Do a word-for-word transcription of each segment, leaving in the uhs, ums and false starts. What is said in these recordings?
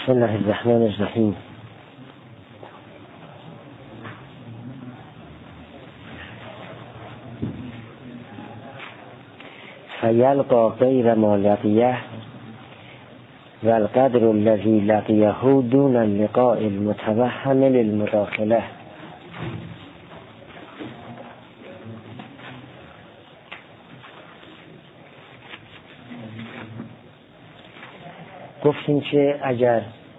بسم الله الرحمن الرحیم. فیلقا غیر ما لقیه و القدر الذی لقیه دون اللقاء المتوهم للمداخله. گفتیم که اگر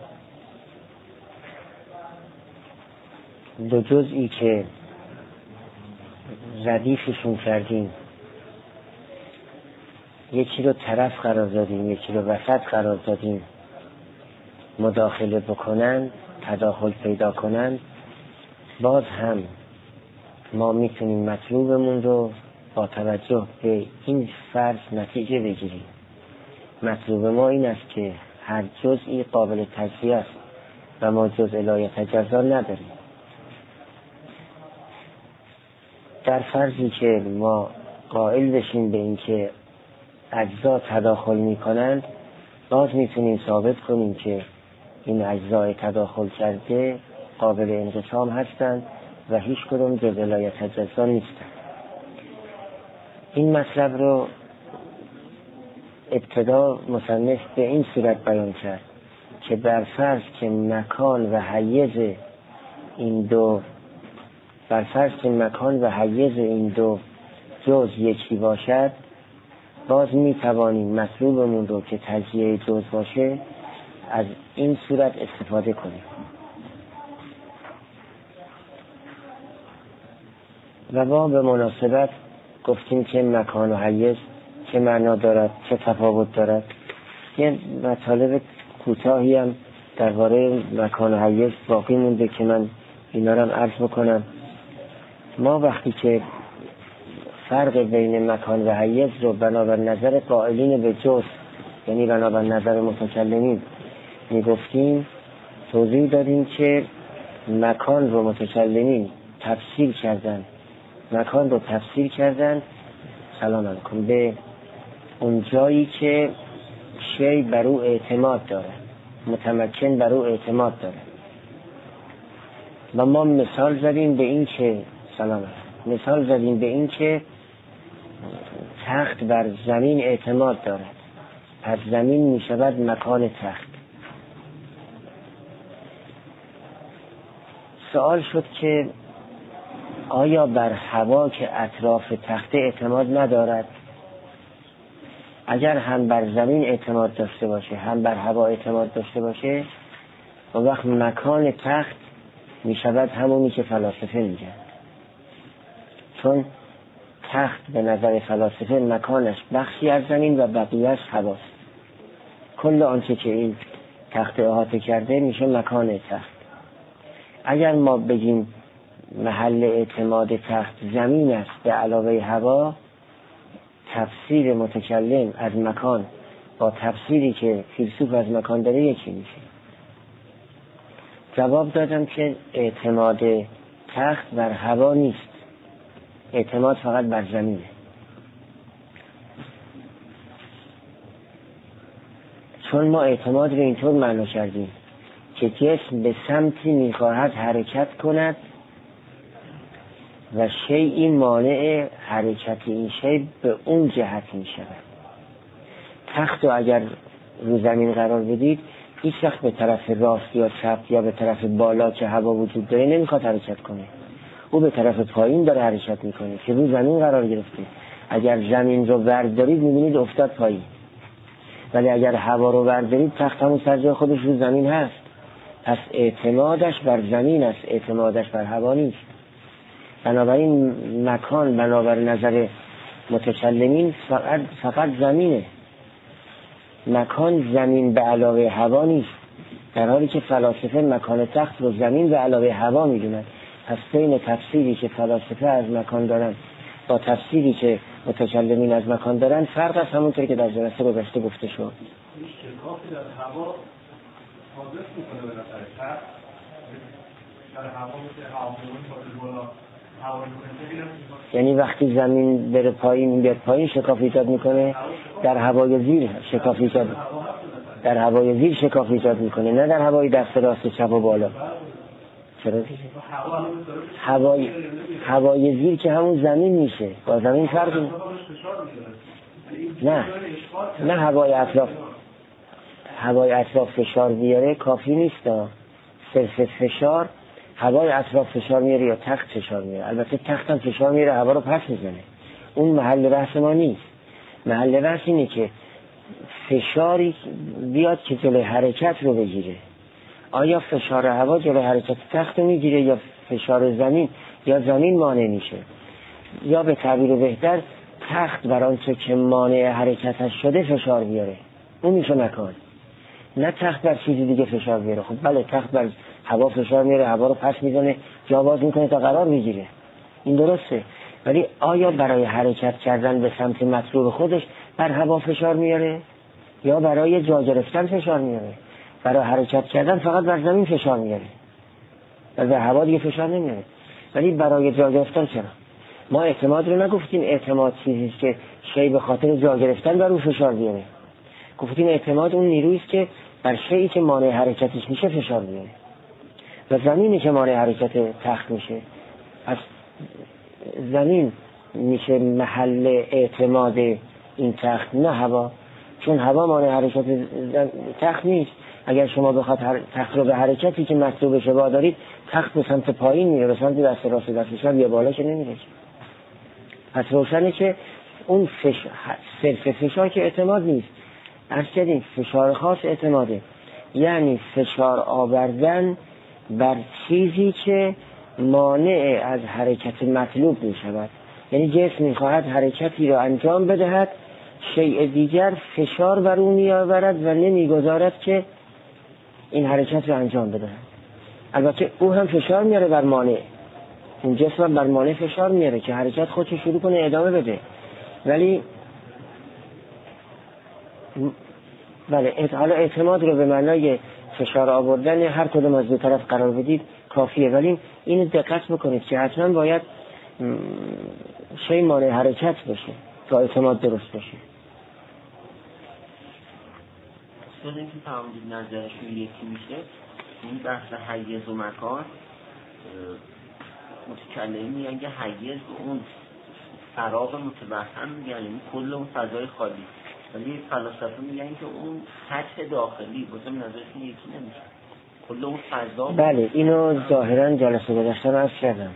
دو جزئی که ردیفشون کردیم، یکی رو طرف قرار دادیم یکی رو وسط قرار دادیم، مداخله بکنن، تداخل پیدا کنن، باز هم ما میتونیم مطلوبمون رو با توجه به این فرض نتیجه بگیریم. مطلوب ما این است که هر جزئی قابل تجزیه است و ما جزء لا یتجزا نداریم. در فرضی که ما قائل بشیم به این که اجزا تداخل میکنند، باز میتونیم ثابت کنیم که این اجزای تداخل کرده قابل انقسام هستند و هیچ کدوم جزء لا یتجزا نیستند. این مطلب رو ابتدا مصنف به این صورت بیان کرد که بر فرض که مکان و حیز این دو بر فرض که مکان و حیز این دو جز یکی باشد، باز می توانیم مطلوبمون رو که تجزیه جز باشه از این صورت استفاده کنیم. و ما به مناسبت گفتیم که مکان و حیز چه معنا دارد، چه تفاوت دارد. یه مطالب کوتاهی هم درباره مکان و حیز باقی مونده که من اینا رو هم عرض بکنم. ما وقتی که فرق بین مکان و حیز رو بنابر نظر قائلین به جز، یعنی بنابر نظر متکلمین میگفتیم، توضیح دادیم که مکان رو متکلمین تفسیر کردن مکان رو تفسیر کردن سلام علیکم به اون جایی که شی بر او اعتماد داره، متمکن بر او اعتماد داره. و ما مثال زدیم به این که سلام علیکم مثال زدیم به این که تخت بر زمین اعتماد دارد، پس زمین می شود مکان تخت. سوال شد که آیا بر هوا که اطراف تخت اعتماد ندارد؟ اگر هم بر زمین اعتماد داشته باشه هم بر هوا اعتماد داشته باشه، اون وقت مکان تخت می شود همونی که فلاسفه میگن. چون تخت به نظر فلاسفه مکانش بخشی از زمین و بقیهش هواست. کل آنچه که این تخت احاطه کرده میشه مکان تخت. اگر ما بگیم محل اعتماد تخت زمین است به علاوه هوا، تفسیر متکلم از مکان با تفسیری که فیلسوف از مکان داره یکی میشه. جواب دادم که اعتماد تخت بر هوا نیست، اعتماد فقط بر زمینه. چون ما اعتماد رو اینطور معنا کردیم که جسم به سمتی میخواهد حرکت کند و شیئی مانع حرکت این شی به اون جهت می شود. تخت رو اگر رو زمین قرار بدید، هیچ وقت به طرف راست یا چپ یا به طرف بالا که هوا وجود داره نمیخواد حرکت کنه. او به طرف پایین داره حرکت میکنه که رو زمین قرار گرفته. اگر زمین رو بردارید میبینید افتاد پایین، ولی اگر هوا رو بردارید تخت همون سر جای خودش رو زمین هست. پس اعتمادش بر زمین است، اعتمادش بر هوا نیست. بنابراین مکان بنابر نظر متکلمین فقط, فقط زمینه. مکان زمین به علاوه هوا نیست، در حالی که فلاسفه مکان تخت رو زمین به علاوه هوا میدونن. پس بین تفسیری که فلاسفه از مکان دارن با تفسیری که متکلمین از مکان دارن فرق است، همونطور که در جلسه گذشته گفته شد. شکافی در هوا حاضر میکنه به نظر تخت، در هوا مثل هواپیمای بالا یعنی وقتی زمین بره پایین بیاد پایین شکاف ایجاد میکنه، در هوای زیر شکاف ایجاد. در هوای زیر شکاف ایجاد میکنه، نه در هوای دست راست چپ و بالا. چرا دیگه؟ هوای هوای زیر که همون زمین میشه، با زمین فرق میکنه. نه نه هوای اطراف هوای اطراف فشار بیاره کافی نیست. صرف فشار هوای اطراف فشار میاره یا تخت فشار میاره؟ البته تخت هم فشار میاره، هوا رو پس میزنه. اون محل بحث ما نیست. محل بحث اینه که فشاری بیاد که جلوی حرکت رو بگیره. آیا فشار هوا جلوی حرکت تخت رو میگیره یا فشار زمین، یا زمین مانع میشه، یا به تعبیر بهتر تخت بر آنچه که مانع حرکتش شده فشار بیاره؟ اون میشه مکان. نه تخت بر چیزی دیگه فشار بیاره. خب بله تخت بر هوا فشار میاره، هوا رو پس میزنه، جا باز میکنه تا قرار بگیره، این درسته. ولی آیا برای حرکت کردن به سمت مطلوب خودش بر هوا فشار میاره یا برای جا گرفتن فشار میاره؟ برای حرکت کردن فقط بر زمین فشار میاره و به هوا دیگه فشار نمیاره. ولی برای جا گرفتن چرا؟ ما اعتماد رو نگفتیم اعتماد چیزی است که شی به خاطر جا گرفتن بر اون فشار بیاره. گفتیم اعتماد اون نیرویی است که بر شیئی که مانع حرکتش میشه فشار بیاره. و زمینی که مانع حرکت تخت میشه، پس زمین میشه محل اعتماد این تخت، نه هوا. چون هوا مانع حرکت تخت نیست. اگر شما بخواد تخت رو به حرکتی که مطلوبش وادارید، تخت به سمت پایین میره، به سمت دست راست دست چپ یا بالا که نمیره. پس روشنه که اون فش... صرف فشار که اعتماد نیست. عرض کردیم فشار خاص اعتماده، یعنی فشار آوردن بر چیزی که مانع از حرکت مطلوب می شود. یعنی جسم می خواهد حرکتی را انجام بدهد، شیء دیگر فشار بر اون می آورد و نمی گذارد که این حرکت را انجام بدهد. البته او هم فشار میاره بر مانع، اون جسم بر مانع فشار میاره که حرکت خودش شروع کنه ادامه بده. ولی بله حالا اعتماد رو به معنای فشار آوردن هر کدوم از دو طرف قرار بدید کافیه، ولی اینو دقت بکنید که حتما باید شی مانع حرکت بشه تا اعتماد درست بشه. اصلا اینکه تعامل نظرشون یکی میشه، این بحث حیز و مکان متکلمی میگن که حیز اون فراغ متوهم میگن، یعنی کل اون فضای خالی، ولی فلاسفه میگن که اون سطح داخلی بازم نظرشون یکی نمیشه، کل اون فضا. بله اینو ظاهرا جلسه گذشته عرض کردم.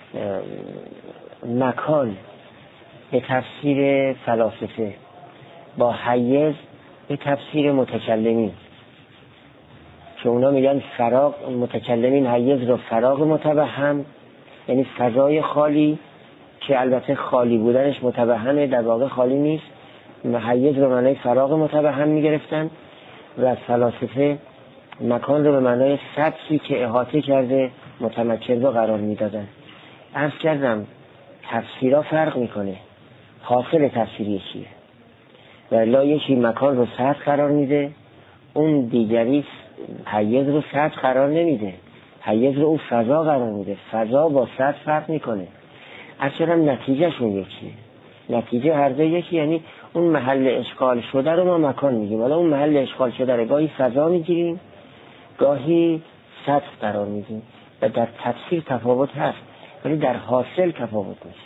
مکان به تفسیر فلاسفه با حیز به تفسیر متکلمین، که اونا میگن فراغ، متکلمین حیز رو فراغ متوهم، یعنی فضای خالی که البته خالی بودنش متوهمه، در واقع خالی نیست، حیز رو معنای فراغ متوهم میگرفتن، و از فلاسفه مکان رو به معنای سطحی که احاطه کرده متمکن رو قرار میدادن. عرض کردم تفسیرها فرق میکنه، حاصل تفسیر یکیه، و الا یکی مکان رو سطح قرار میده، اون دیگری حیز رو سطح قرار نمیده، حیز رو اون فضا قرار میده. فضا با سطح فرق میکنه. عرض کردم نتیجه شون یکیه، نتیجه هر دو یکی، یعنی اون محل اشغال شده رو ما مکان میگیم، حالا اون محل اشغال شده رو گاهی فضا میگیریم گاهی سطح قرار میدیم، و در تفسیر تفاوت هست ولی در حاصل تفاوت نیست.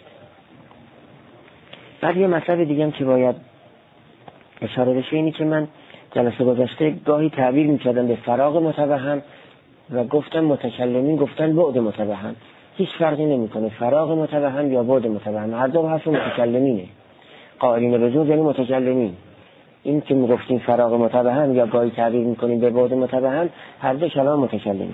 بعد یه مطلب دیگه هم که باید اشاره بشه اینی که من جلسه گذشته گاهی تعبیر میکردم به فراغ متوهم و گفتم متکلمین گفتن بعد متوهم، هیچ فرقی نمیکنه فراغ متوهم یا بعد متوهم، هر دو حرف متکلمینه. قائلین به جز یعنی متکلمین. این که میگفتیم فراغ متوهم یا گاهی تعبیر میکنیم به بعد متوهم، هر دو کلام متکلمینه.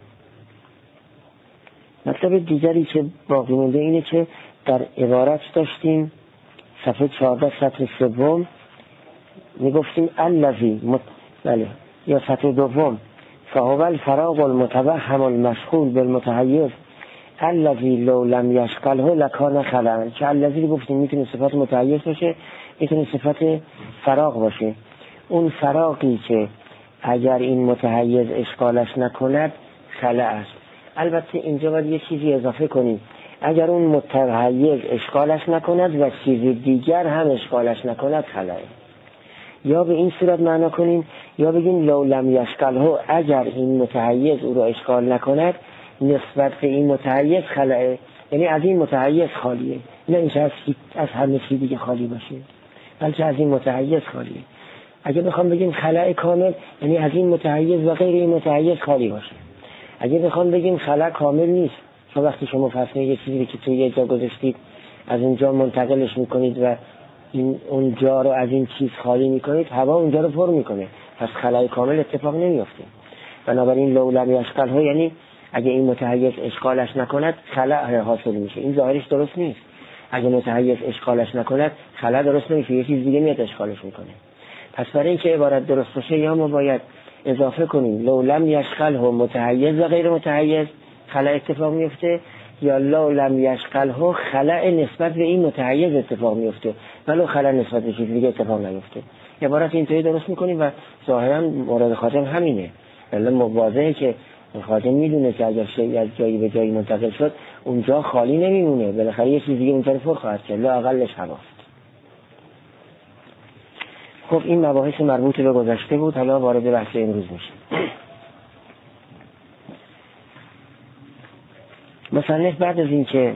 مطلب دیگری که باقی مونده اینه که در عبارت داشتیم صفحه چهارده سطر سوم میگفتیم الذی مت... بله یا سطر دوم فهو الفراغ المتوهم المشغول بالمتحیز الذی لو لم یشغله لکان خلأ، که الذی گفتیم میتونه صفت متحیز باشه، میتونه صفت فراغ باشه. اون فراغی که اگر این متحیز اشغالش نکند خلأ است. البته اینجا باید یه چیزی اضافه کنیم، اگر اون متحیز اشغالش نکند و چیزی دیگر هم اشغالش نکند خلأ. یا به این صورت معنا کنیم یا بگیم لو لم یشغله، اگر این متحیز او را اشغال نکند نسبت به این متحیز خلأ، یعنی از این متحیز خالیه، نه اینکه از, از همه چی دیگه خالی باشه، بلکه از این متحیز خالیه. اگه بخوام بگیم خلأ کامل یعنی از این متحیز و غیر این متحیز خالی باشه. اگه بخوام بگیم خلأ کامل نیست، چون وقتی شما فرض یه چیزی که توی یه جا گذاشتید از اونجا منتقلش میکنید و این اونجا رو از این چیز خالی میکنید، هوا اونجا رو پر میکنه، پس خلأ کامل اتفاق نمیفته. بنابراین لو لم یشغله یعنی اگه این متحیز اشغالش نکند خلأ حاصل میشه. این ظاهرش درست نیست. اگه متحیز اشغالش نکند خلأ درست نمیشه، یه چیز دیگه میاد اشغالش میکنه. پس برای اینکه عبارت درست باشه یا ما باید اضافه کنیم لو لم یشغله متحیز و غیر متحیز خلأ اتفاق میفته، یا لو لم یشغله خلأ نسبت به این متحیز اتفاق میفته ولو خلأ نسبت به چیز دیگه اتفاق نیفته. عبارت اینطوری درست میکنیم و ظاهرا مورد خاتم همینه. ولی واضحه که خاتم میدونه که اگر شیء از جایی به جایی منتقل شد اونجا خالی نمیمونه، بالاخره یه چیز دیگه اونجا پر خواهد کرد، لااقلش هواست. خب این مباحث مربوط به گذشته بود، حالا وارد بحث امروز میشه. مصنف بعد از اینکه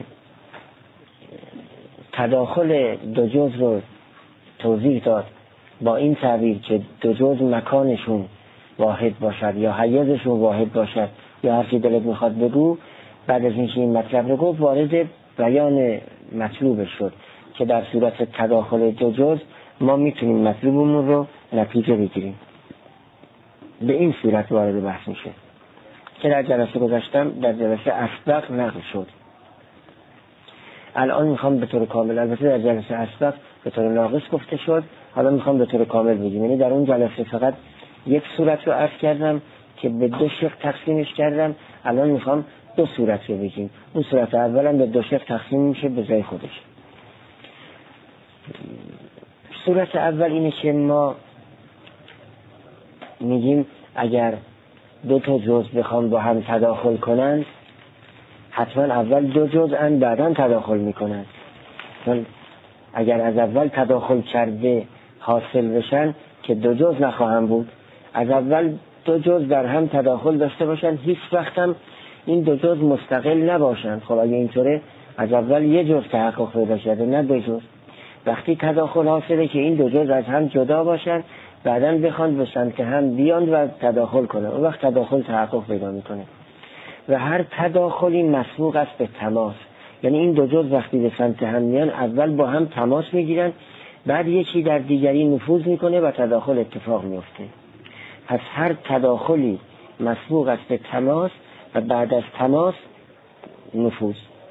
تداخل دو جزء رو توضیح داد با این تعبیر که دو جزء مکانشون واحد باشد یا حیزشون واحد باشد یا هر چی دلت میخواد بگو، بعد از اینکه این مطلب رو گفت وارد بیان مطلوبش شد که در صورت تداخل دو جزء ما میتونیم مطلوبمون رو نتیجه بگیریم. به این صورت وارد بحث میشه که در جلسه گذاشتم در جلسه اسبق نقل شد. الان میخوام به طور کامل، البته در جلسه اسبق به طور ناقص گفته شد، حالا میخوام به طور کامل بگیم. یعنی در اون جلسه فقط یک صورت رو عرض کردم که به دو شق تقسیمش کردم، الان میخوام دو صورت رو بگیم. اون صورت اولم به دو شق تقسیم میشه به جای خودش. صورت اول اینه که ما میگیم اگر دو تا جزء بخوام با هم تداخل کنن حتما اول دو جزءن بعداً تداخل میکنن، چون اگر از اول تداخل کرده حاصل بشن که دو جزء نخواهم بود. از اول دو جزء در هم تداخل داشته باشن، هیچ وقت هم این دو جزء مستقل نباشن. خب اگه اینطوره از اول یه جزء تحقق پیدا شده نه دو جزء. وقتی تداخل حاصله که این دو جزء از هم جدا باشن بعداً بخوان به سمت هم بیان و تداخل کنن، اون وقت تداخل تحقق پیدا میکنه. و هر تداخلی مسبوق است به تماس، یعنی این دو جزء وقتی به سمت هم میان اول با هم تماس میگیرن، بعد یکی در دیگری نفوذ میکنه و تداخل اتفاق میفته. پس هر تداخلی مسبوق است به تماس و بعد از تماس نفوذ.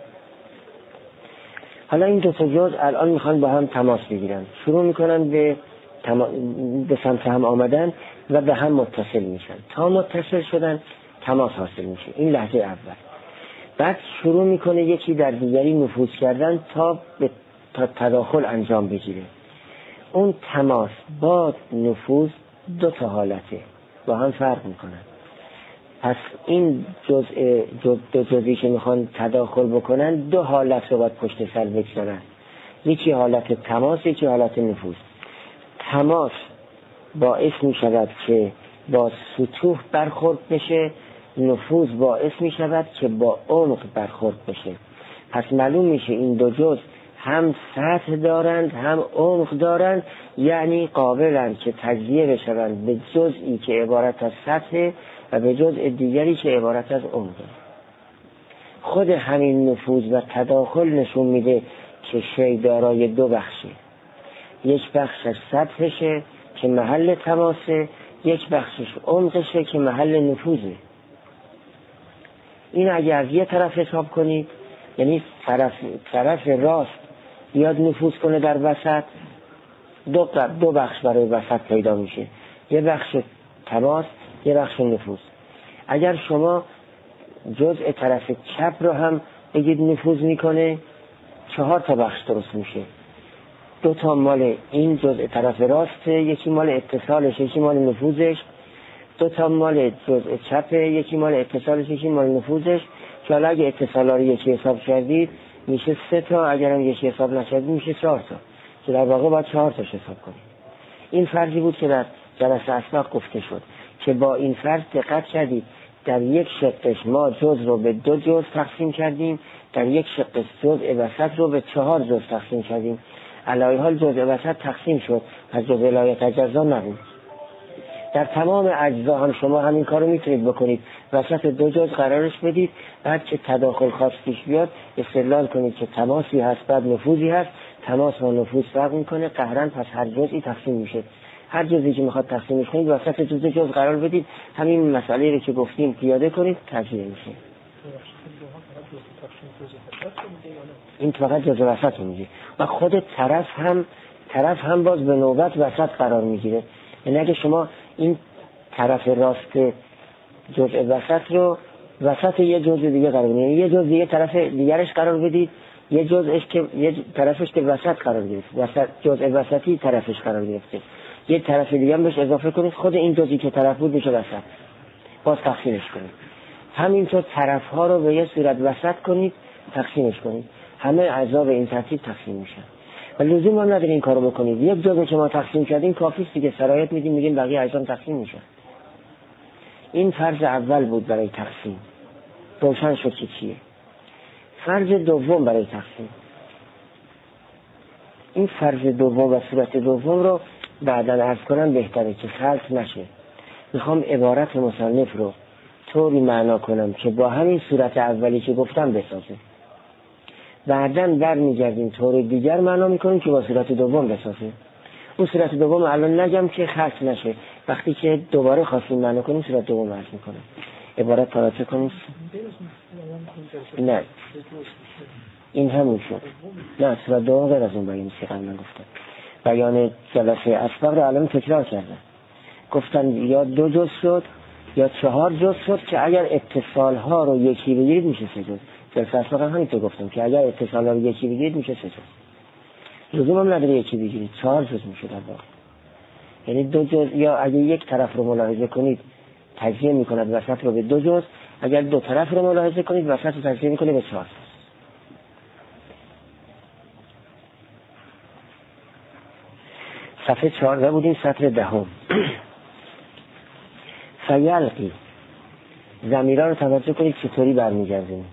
حالا این دو تا جزء الان میخوان با هم تماس بگیرن، شروع میکنن به تما... به سمت هم آمدن و به هم متصل میشن. تا متصل شدن تماس حاصل میشه، این لحظه اول. بعد شروع میکنه یکی در دیگری نفوذ کردن تا به تا تداخل انجام بگیره. اون تماس با نفوذ دو تا حالته، با هم فرق میکنن. پس این جزء جز دو جزئی که میخوان تداخل بکنن دو حالت رو باید پشت سر بگذارن، یکی حالت تماس یکی حالت نفوذ. تماس باعث میشود که با سطوح برخورد بشه، نفوذ باعث میشود که با عمق برخورد بشه. پس معلوم میشه این دو جزء هم سطح دارند هم عمق دارند، یعنی قابلند که تجزیه بشوند به جزئی که عبارت از سطح و به جزء دیگری که عبارت از عمق. خود همین نفوذ و تداخل نشون میده که شی دارای دو بخشه، یک بخشش سطحشه که محل تماسه، یک بخشش عمقشه که محل نفوذه. این اگه از یه طرف حساب کنید، یعنی طرف, طرف راست بیاد نفوذ کنه در وسط، دو, دو بخش برای وسط پیدا میشه، یه بخش تماس یه بخش نفوذ. اگر شما جزء طرف چپ رو هم بگید نفوذ میکنه، چهار تا بخش درست میشه. دو تا مال این جزء طرف راسته، یکی مال اتصالش یکی مال نفوذش، دو تا مال جزء چپه، یکی مال اتصالش یکی مال نفوذش. که حالا اگه اتصالا رو یکی حساب کردید میشه سه تا، اگر هم یکی حساب نکردید میشه چهار تا، که در واقع باید چهار تاش حساب کنید. این فرضی بود که در جلسه اسبق گفته شد که با این فرض دقت کردید در یک شقش ما جزء رو به دو جزء تقسیم کردیم، در یک شقش جزء وسط رو به چهار جزء تقسیم کردیم. علایه حال جزء وسط تقسیم شد، پس جزء لایق اجزا نبود. در تمام اجزا هم شما همین کارو میتونید بکنید، وسط دو جزء قرارش بدید، بعد که تداخل خاص پیش بیاد استدلال کنید که تماسی هست بعد نفوذی هست، تماس و نفوذ فرق میکنه، قهرن پس هر جزئی تقسیم میشه. هر جزئی که میخواد تقسیمش کنید وسط جزء جزء قرار بدید، همین مسئله رو که گفتیم پیاده کنید تجزیه میشه. این فقط جزء وسط میگه و خود طرف هم طرف هم باز به نوبت وسط قرار میگیره. یعنی اگه شما این طرف راست جزء وسط رو وسط یه جزء دیگه قرار بدید، یه جزء دیگه طرف دیگرش قرار بدید، یه جزءش که یه طرفش که وسط قرار گرفت، وسط جزء وسطی طرفش قرار گرفته، یه طرف دیگه هم بهش اضافه کنید، خود این جزئی که طرف بود میشه وسط، باز تقسیمش کنید. همینطور طرف ها رو به یه صورت وسط کنید، تقسیمش کنید، همه اعضا به این ترتیب تقسیم میشن و لزوم هم نداره این کارو بکنید. یک جزء که ما تقسیم کردیم کافیه دیگه، شرایط میدیم میگیم بقیه اعضا تقسیم میشن. این فرض اول بود برای تقسیم، روشن شد که چیه. فرض دوم برای تقسیم، این فرض دوم و صورت دوم رو بعداً عرض کنم بهتره که خلط نشه. میخوام عبارت مصنف رو طوری معنا کنم که با همین صورت اولی که گفتم بسازه، بعداً در میگردیم طور دیگر معنا میکنیم که با صورت دوم بسازه. اون صورت دوم الان نگم که خلط نشه، وقتی که دوباره خواستیم معنا کنیم صورت دوم عرض میکنم. عبارت پراته کنیم. نه این همون شد. نه صورت دوم غیر از اون بیانی که قبلا گفتم. بیان جلسه اسبق رو الان تکرار کردن، گفتن یا دو جزء شد یا چهار جزء شد که اگر اتصال ها رو یکی بگیرید میشه سه جزء. جلسه اسبق هم همین تو گفتم که اگر اتصال ها رو یکی بگیرید میشه سه جزء. لزوم هم نداره یکی بگیرید، چهار جزء میشه در واقع. یعنی دو جزء، یا اگه یک طرف رو ملاحظه کنید تجزیه میکند وسط رو به دو جزء، اگر دو طرف رو ملاحظه کنید وسط رو تجزیه میکنه به چهار. صفحه چهارده بودیم، سطر دهم. فیلقی، ضمیرها رو توجه کنید چطوری برمیگردیم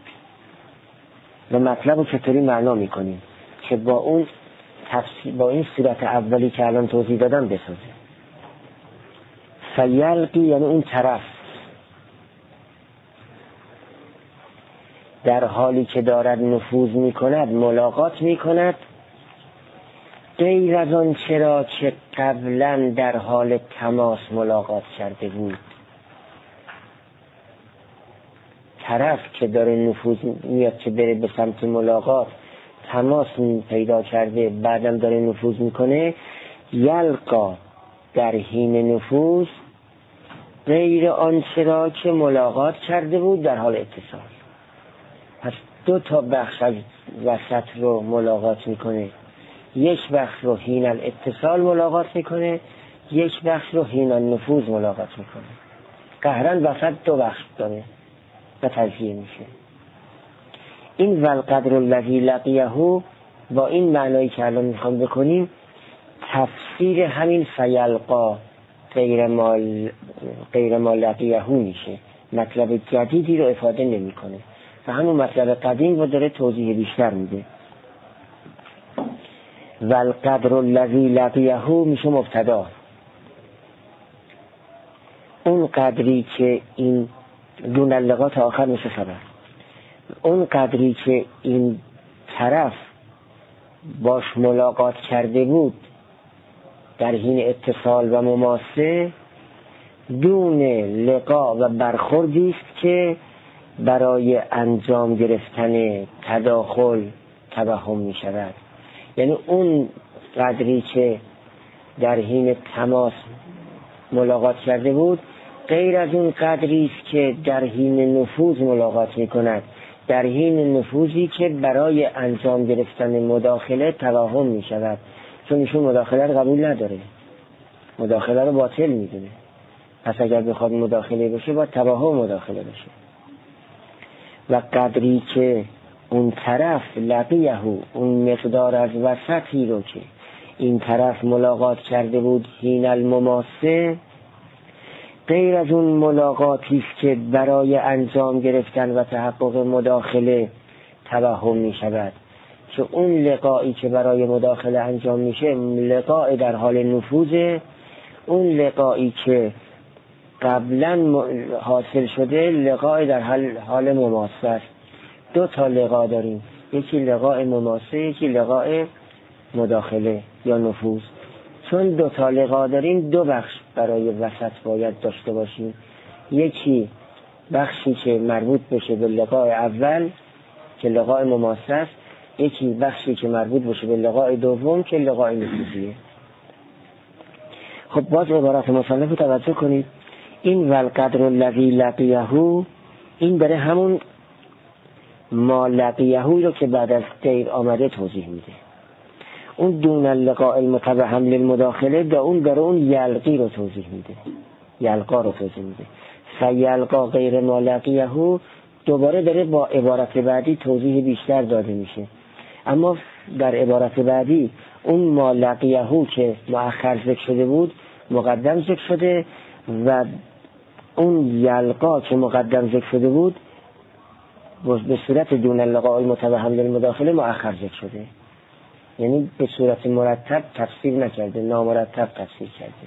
و مطلب رو چطوری معنا میکنیم که با اون تفسیر، با این صورت اولی که الان توضیح دادم بسازه. فیلقی یعنی اون طرف در حالی که دارد نفوذ میکند ملاقات میکند، غیر از آن چرا که قبلا در حال تماس ملاقات کرده بود. طرف که داره نفوذ میاد که بره به سمت ملاقات تماس پیدا کرده، بعدم داره نفوذ میکنه، یلقا در حین نفوذ غیر آن چرا که ملاقات کرده بود در حال اتصال. پس دو تا بخش از وسط رو ملاقات میکنه، یک بخش رو حین الاتصال ملاقات میکنه، یک بخش رو حین النفوذ ملاقات میکنه. قهرن وسط دو بخش داره و تجزیه میشه. این والقدر الذی لقیه با این معنایی که الان میخوام بکنیم تفسیر همین فیلقا غیر ما غیر ما لقیه میشه، مطلب جدیدی رو افاده نمیکنه و همون مطلب قدیم رو داره توضیح بیشتر میده. والقدر الذی لقیه میشه مبتدا، اون قدری که این دون اللقات آخر میشه خبر. اون قدری که این طرف باش ملاقات کرده بود در حین اتصال و مماسه، دون لقا و برخوردی است که برای انجام گرفتن تداخل توهم می شود. یعنی اون قدری که در حین تماس ملاقات کرده بود غیر از اون قدری است که در حین نفوذ ملاقات می کند، در حین نفوذی که برای انجام گرفتن مداخله توهم می شود، چون ایشون مداخله رو قبول نداره، مداخله رو باطل می دونه. پس اگر بخواد مداخله بشه باید توهم مداخله بشه. و قدری که اون طرف لقیه، اون مقدار از وسطی رو که این طرف ملاقات کرده بود حین المماسه، غیر از اون ملاقاتی است که برای انجام گرفتن و تحقق مداخله توهم می شود، که اون لقایی که برای مداخله انجام میشه لقاء در حال نفوذه، اون لقایی که قبلا حاصل شده لقاء در حال, حال مماسه است. دو تا لقا داریم، یکی لقاء مماسه، یکی لقاء مداخله یا نفوذ. چون دو تا لقا داریم دو بخش برای وسط باید داشته باشیم، یکی بخشی که مربوط بشه به لقاء اول که لقاء مماسه است، یکی بخشی که مربوط بشه به لقاء دوم که لقاء نفوذیه. خب باز عبارت مصنف توجه کنید، این والقدر الذی لقیه، این برای همون ما لقیه رو که بعد از غیر آمده توضیح میده. اون دون اللقاء المتوهم للمداخله دا اون برای اون یلقی رو توضیح میده، یلقا رو توضیح میده. فیلقا غیر ما لقیه دوباره داره با عبارت بعدی توضیح بیشتر داده میشه، اما در عبارت بعدی اون ما لقیه که مؤخر ذکر شده بود مقدم ذکر شده و اون یلقا که مقدم ذکر شده بود به صورت دون اللقاء المتوهم للمداخله مؤخر ذکر شده، یعنی به صورت مرتب تفسیر نکرده، نامرتب تفسیر کرده.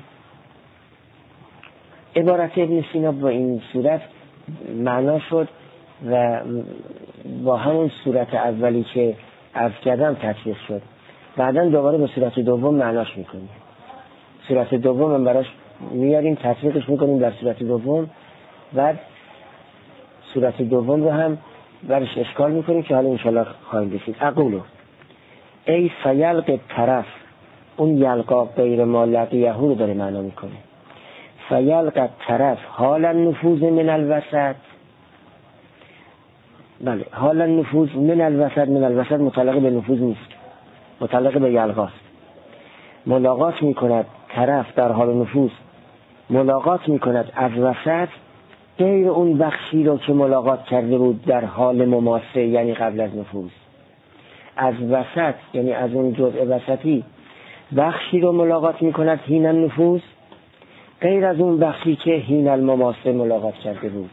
عبارت ابن سینا با این صورت معنا شد و با همون صورت اولی که عرض کردم تفسیر شد. بعداً دوباره به صورت دوم معناش میکنیم، صورت دوم هم براش میاریم تطبیقش میکنیم در صورت دوم، بعد صورت دوم رو هم برش اشکال میکنیم که حالا انشاءالله خواهیم بشید. اقولو ای فیلق طرف، اون یلقا غیر ما لقیه رو داره معنا میکنه. فیلق طرف حال النفوذ من الوسط، بله حال النفوذ من الوسط، من الوسط متعلق به نفوذ نیست، متعلق به یلقاست. ملاقات میکند طرف در حال نفوذ، ملاقات میکند از وسط غیر اون بخشی رو که ملاقات کرده بود در حال مماسه، یعنی قبل از نفوذ. از وسط یعنی از اون جزء وسطی بخشی رو ملاقات میکند حین النفوذ، غیر از اون بخشی که حین المماسه ملاقات کرده بود.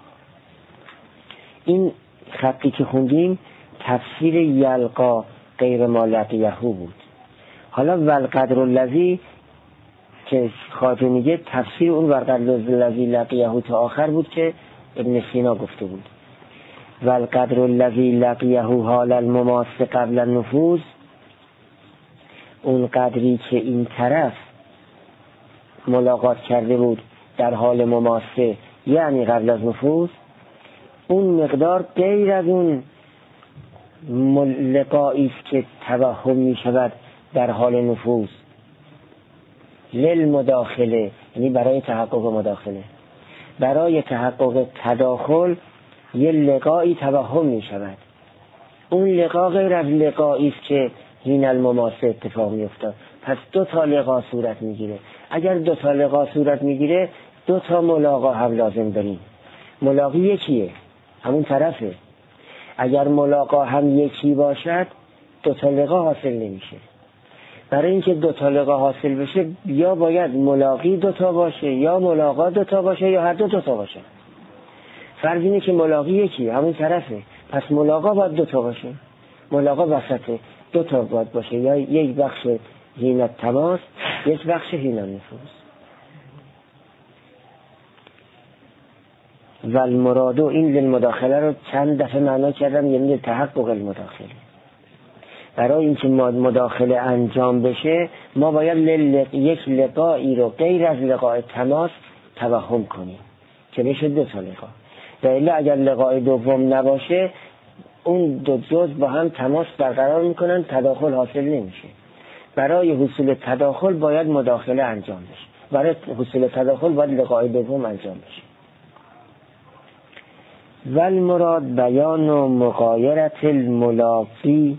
این خطی که خوندیم تفسیر یلقا غیر ما لقیه بود. حالا والقدر الذی که خواجه میگه تفسیر اون والقدر الذی لقیه تا آخر بود که ابن سینا گفته بود. والقدر الذی لقیه حال المماسه قبل النفوذ، اون قدری که این طرف ملاقات کرده بود در حال مماسه یعنی قبل از نفوذ، اون مقدار غیر از اون لقایی است که توهم می شود در حال نفوذ للمداخله، یعنی برای تحقق مداخله. برای تحقق تداخل یه لقایی توهم می شود، اون لقا غیر از لقایی است که حین المماسه اتفاق می افتاد. پس دو تا لقا صورت می گیره. اگر دو تا لقا صورت می گیره دو تا ملاقا هم لازم داریم. ملاقی یکیه، همون طرفه. اگر ملاقا هم یکی باشد دو تا لقا حاصل نمیشه. برای اینکه دو تا لقا حاصل بشه یا باید ملاقی دو تا باشه یا ملاقا دو تا باشه یا هر دو دو تا باشه. فرض اینه که ملاقی یکی همون طرفه، پس ملاقا باید دو تا باشه. ملاقا وسطه، دو تا باید باشه، یا یک بخش حین التماس یک بخش حین النفوذ. و المرادو این للمداخله رو چند دفعه معنا کردم، یعنی تحقق المداخله. برای اینکه مداخله انجام بشه ما باید للق... یک لقایی رو غیر از لقاء تماس توهم کنیم که بشه دو تا لقا. در اگر لقاء دوم نباشه اون دو جزء با هم تماس برقرار میکنن، تداخل حاصل نمیشه. برای حصول تداخل باید مداخله انجام بشه، برای حصول تداخل باید لقاء دوم انجام بشه. والمراد بیان و مغایرت الملاقی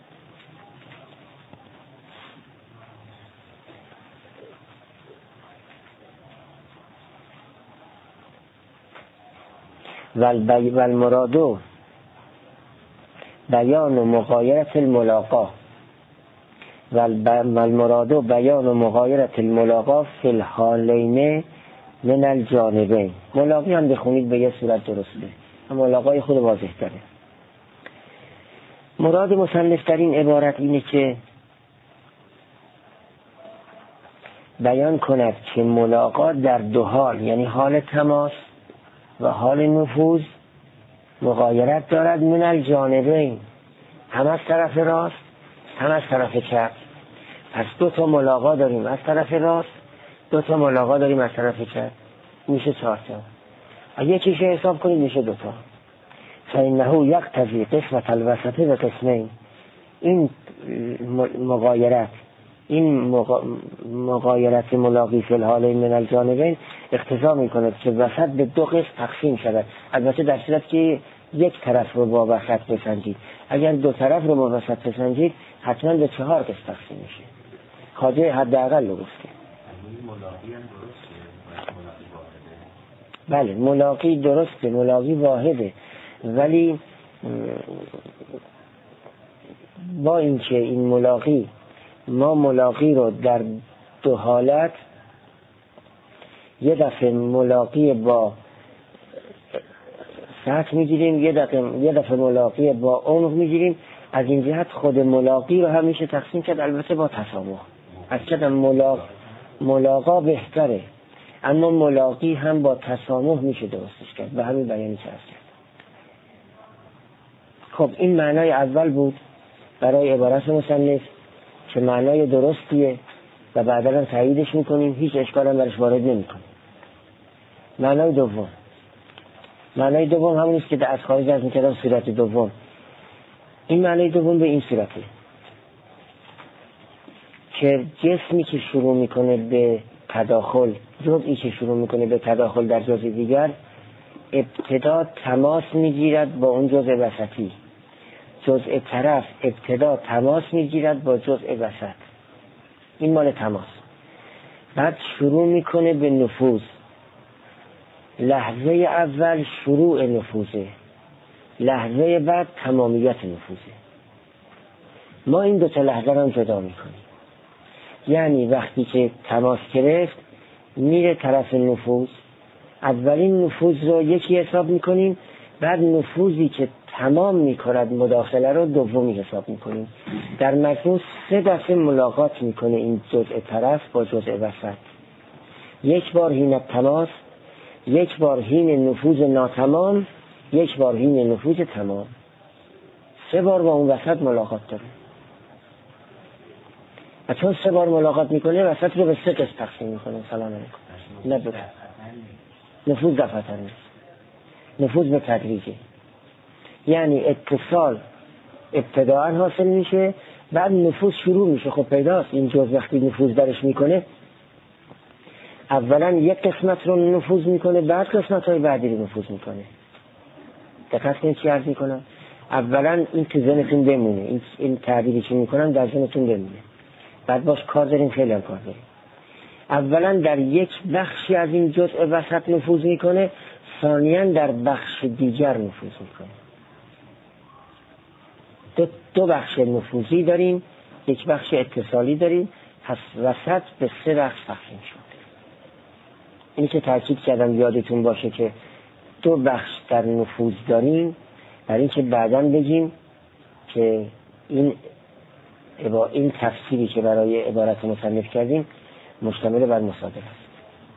والمراد بیان و مغایرت الملاقا، و المراد بیان و مغایرت الملاقا فی الحالین من الجانبین. ملاقی هم بخونید به یه صورت درسته، ملاقای خود واضح داره. مراد مصنف در این عبارت اینه که بیان کند که ملاقات در دو حال، یعنی حال تماس و حال نفوذ، مغایرت دارد من الجانبین، هم از طرف راست هم از طرف چپ. پس دو تا ملاقا داریم از طرف راست، دو تا ملاقا داریم از طرف چپ، میشه چهار تا. یکیش حساب کنید میشه دو تا. فإنه یقتضی قسمت الوسط و قسمین. این مغایرت این مغایرت ملاقی فی الحالین من الجانبین اقتضا میکنه که وسط به دو قسم تقسیم شود، البته در صورت که یک طرف رو با وسط بسنجید. اگر دو طرف رو با وسط بسنجید حتما به چهار قسم تقسیم میشه. خواجه حداقل رو گفته. بله ملاقی درسته، ملاقی واحده، ولی با اینکه این ملاقی ما ملاقی رو در دو حالت، یه دفعه ملاقی با سطح میگیریم، یه دفعه یه دفعه ملاقی با عمق میگیریم، از این جهت خود ملاقی رو همیشه تقسیم کرد، البته با تسامح. از کدام ملاق ملاقا بهتره، اما ملاقی هم با تسامح میشه درستش کرد، به همین بیانی که هست. خب این معنای اول بود برای عبارت مصنف که معنای درستیه و بعدا هم تاییدش میکنیم، هیچ اشکال هم برش وارد نمیکنیم. معنای دوم معنای دوم همونیست که در از خارج از میکردم صورت دوم. این معنای دوم به این صورته که جسمی که شروع میکنه به تداخل، جزئی که شروع میکنه به تداخل در جزء دیگر، ابتدا تماس میگیرد با اون جزء وسطی. جزء طرف ابتدا تماس میگیرد با جزء وسط. این مال تماس. بعد شروع میکنه به نفوذ. لحظه اول شروع نفوذه، لحظه بعد تمامیت نفوذه. ما این دو تا لحظه رو جدا میکنیم. یعنی وقتی که تماس گرفت میره طرف نفوذ، اولین نفوذ رو یکی حساب میکنیم، بعد نفوذی که تمام میکند مداخله رو دومی حساب میکنیم. در مجموع سه دفعه ملاقات میکنه این جزء طرف با جزء وسط. یک بار حین تماس، یک بار حین نفوذ ناتمام، یک بار حین نفوذ تمام. سه بار با اون وسط ملاقات داره. و چون سه بار ملاقات میکنه وسط رو به سه قسم تقسیم میکنه. سلام علیکم. نه بده. نفوذ دفعتن نیست، نفوذ به تدریجه. یعنی اتصال ابتداعا حاصل میشه، بعد نفوذ شروع میشه. خب پیداست این جزء وقتی نفوذ درش میکنه اولا یک قسمت رو نفوذ میکنه، بعد قسمت های بعدی رو نفوذ میکنه. دقیق کنید چی عرض میکنم؟ اولا این تو ذهنتون بمونه، این, این تعبیری که میکنم در ذهنتون بمونه، بعد باش کار داریم، خیلی هم کار داریم. اولا در یک بخشی از این جزء وسط نفوذ میکنه، ثانیاً در بخش دیگر نفوذ میکنه. دو, دو بخش نفوذی داریم، یک بخش اتصالی داریم، پس وسط به سه بخش تقسیم شد. اینی که تاکید کردم یادتون باشه که دو بخش در نفوذ داریم، برای اینکه بعداً بگیم که این این تفسیری که برای عبارت مصنف کردیم مشتمل بر مصادره است.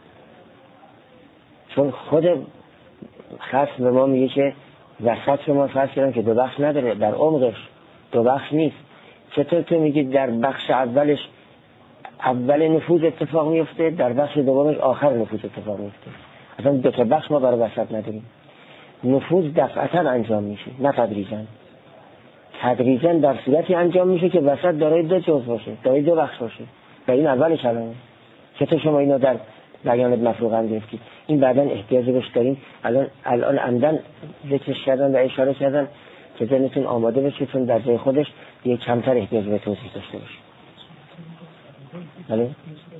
چون خود خصم به ما میگه که وسط رو ما فرض کردن که دو بخش نداره، در عمقش دو بخش نیست. چطور تو میگی در بخش اولش اول نفوذ اتفاق میفته، در بخش دومش آخر نفوذ اتفاق میفته؟ اصلا دو تا بخش ما برای وسط نداریم. نفوذ دفعتا انجام میشه، نه تدریجاً. تدریجاً در صورتی انجام میشه که وسط دارای دو جزء باشه، دارای دو بخش باشه. و این اول کلمه. چطور شما اینو در بیانت مفروغ گرفتید؟ این بعداً احتیاج بهش داریم. الان الان عمدن ذکرش کردن و اشاره کردن که ذهنتون آماده بشه، چون در جای خودش یه کمتر احتیاج به توضیح داشته باشه. بله؟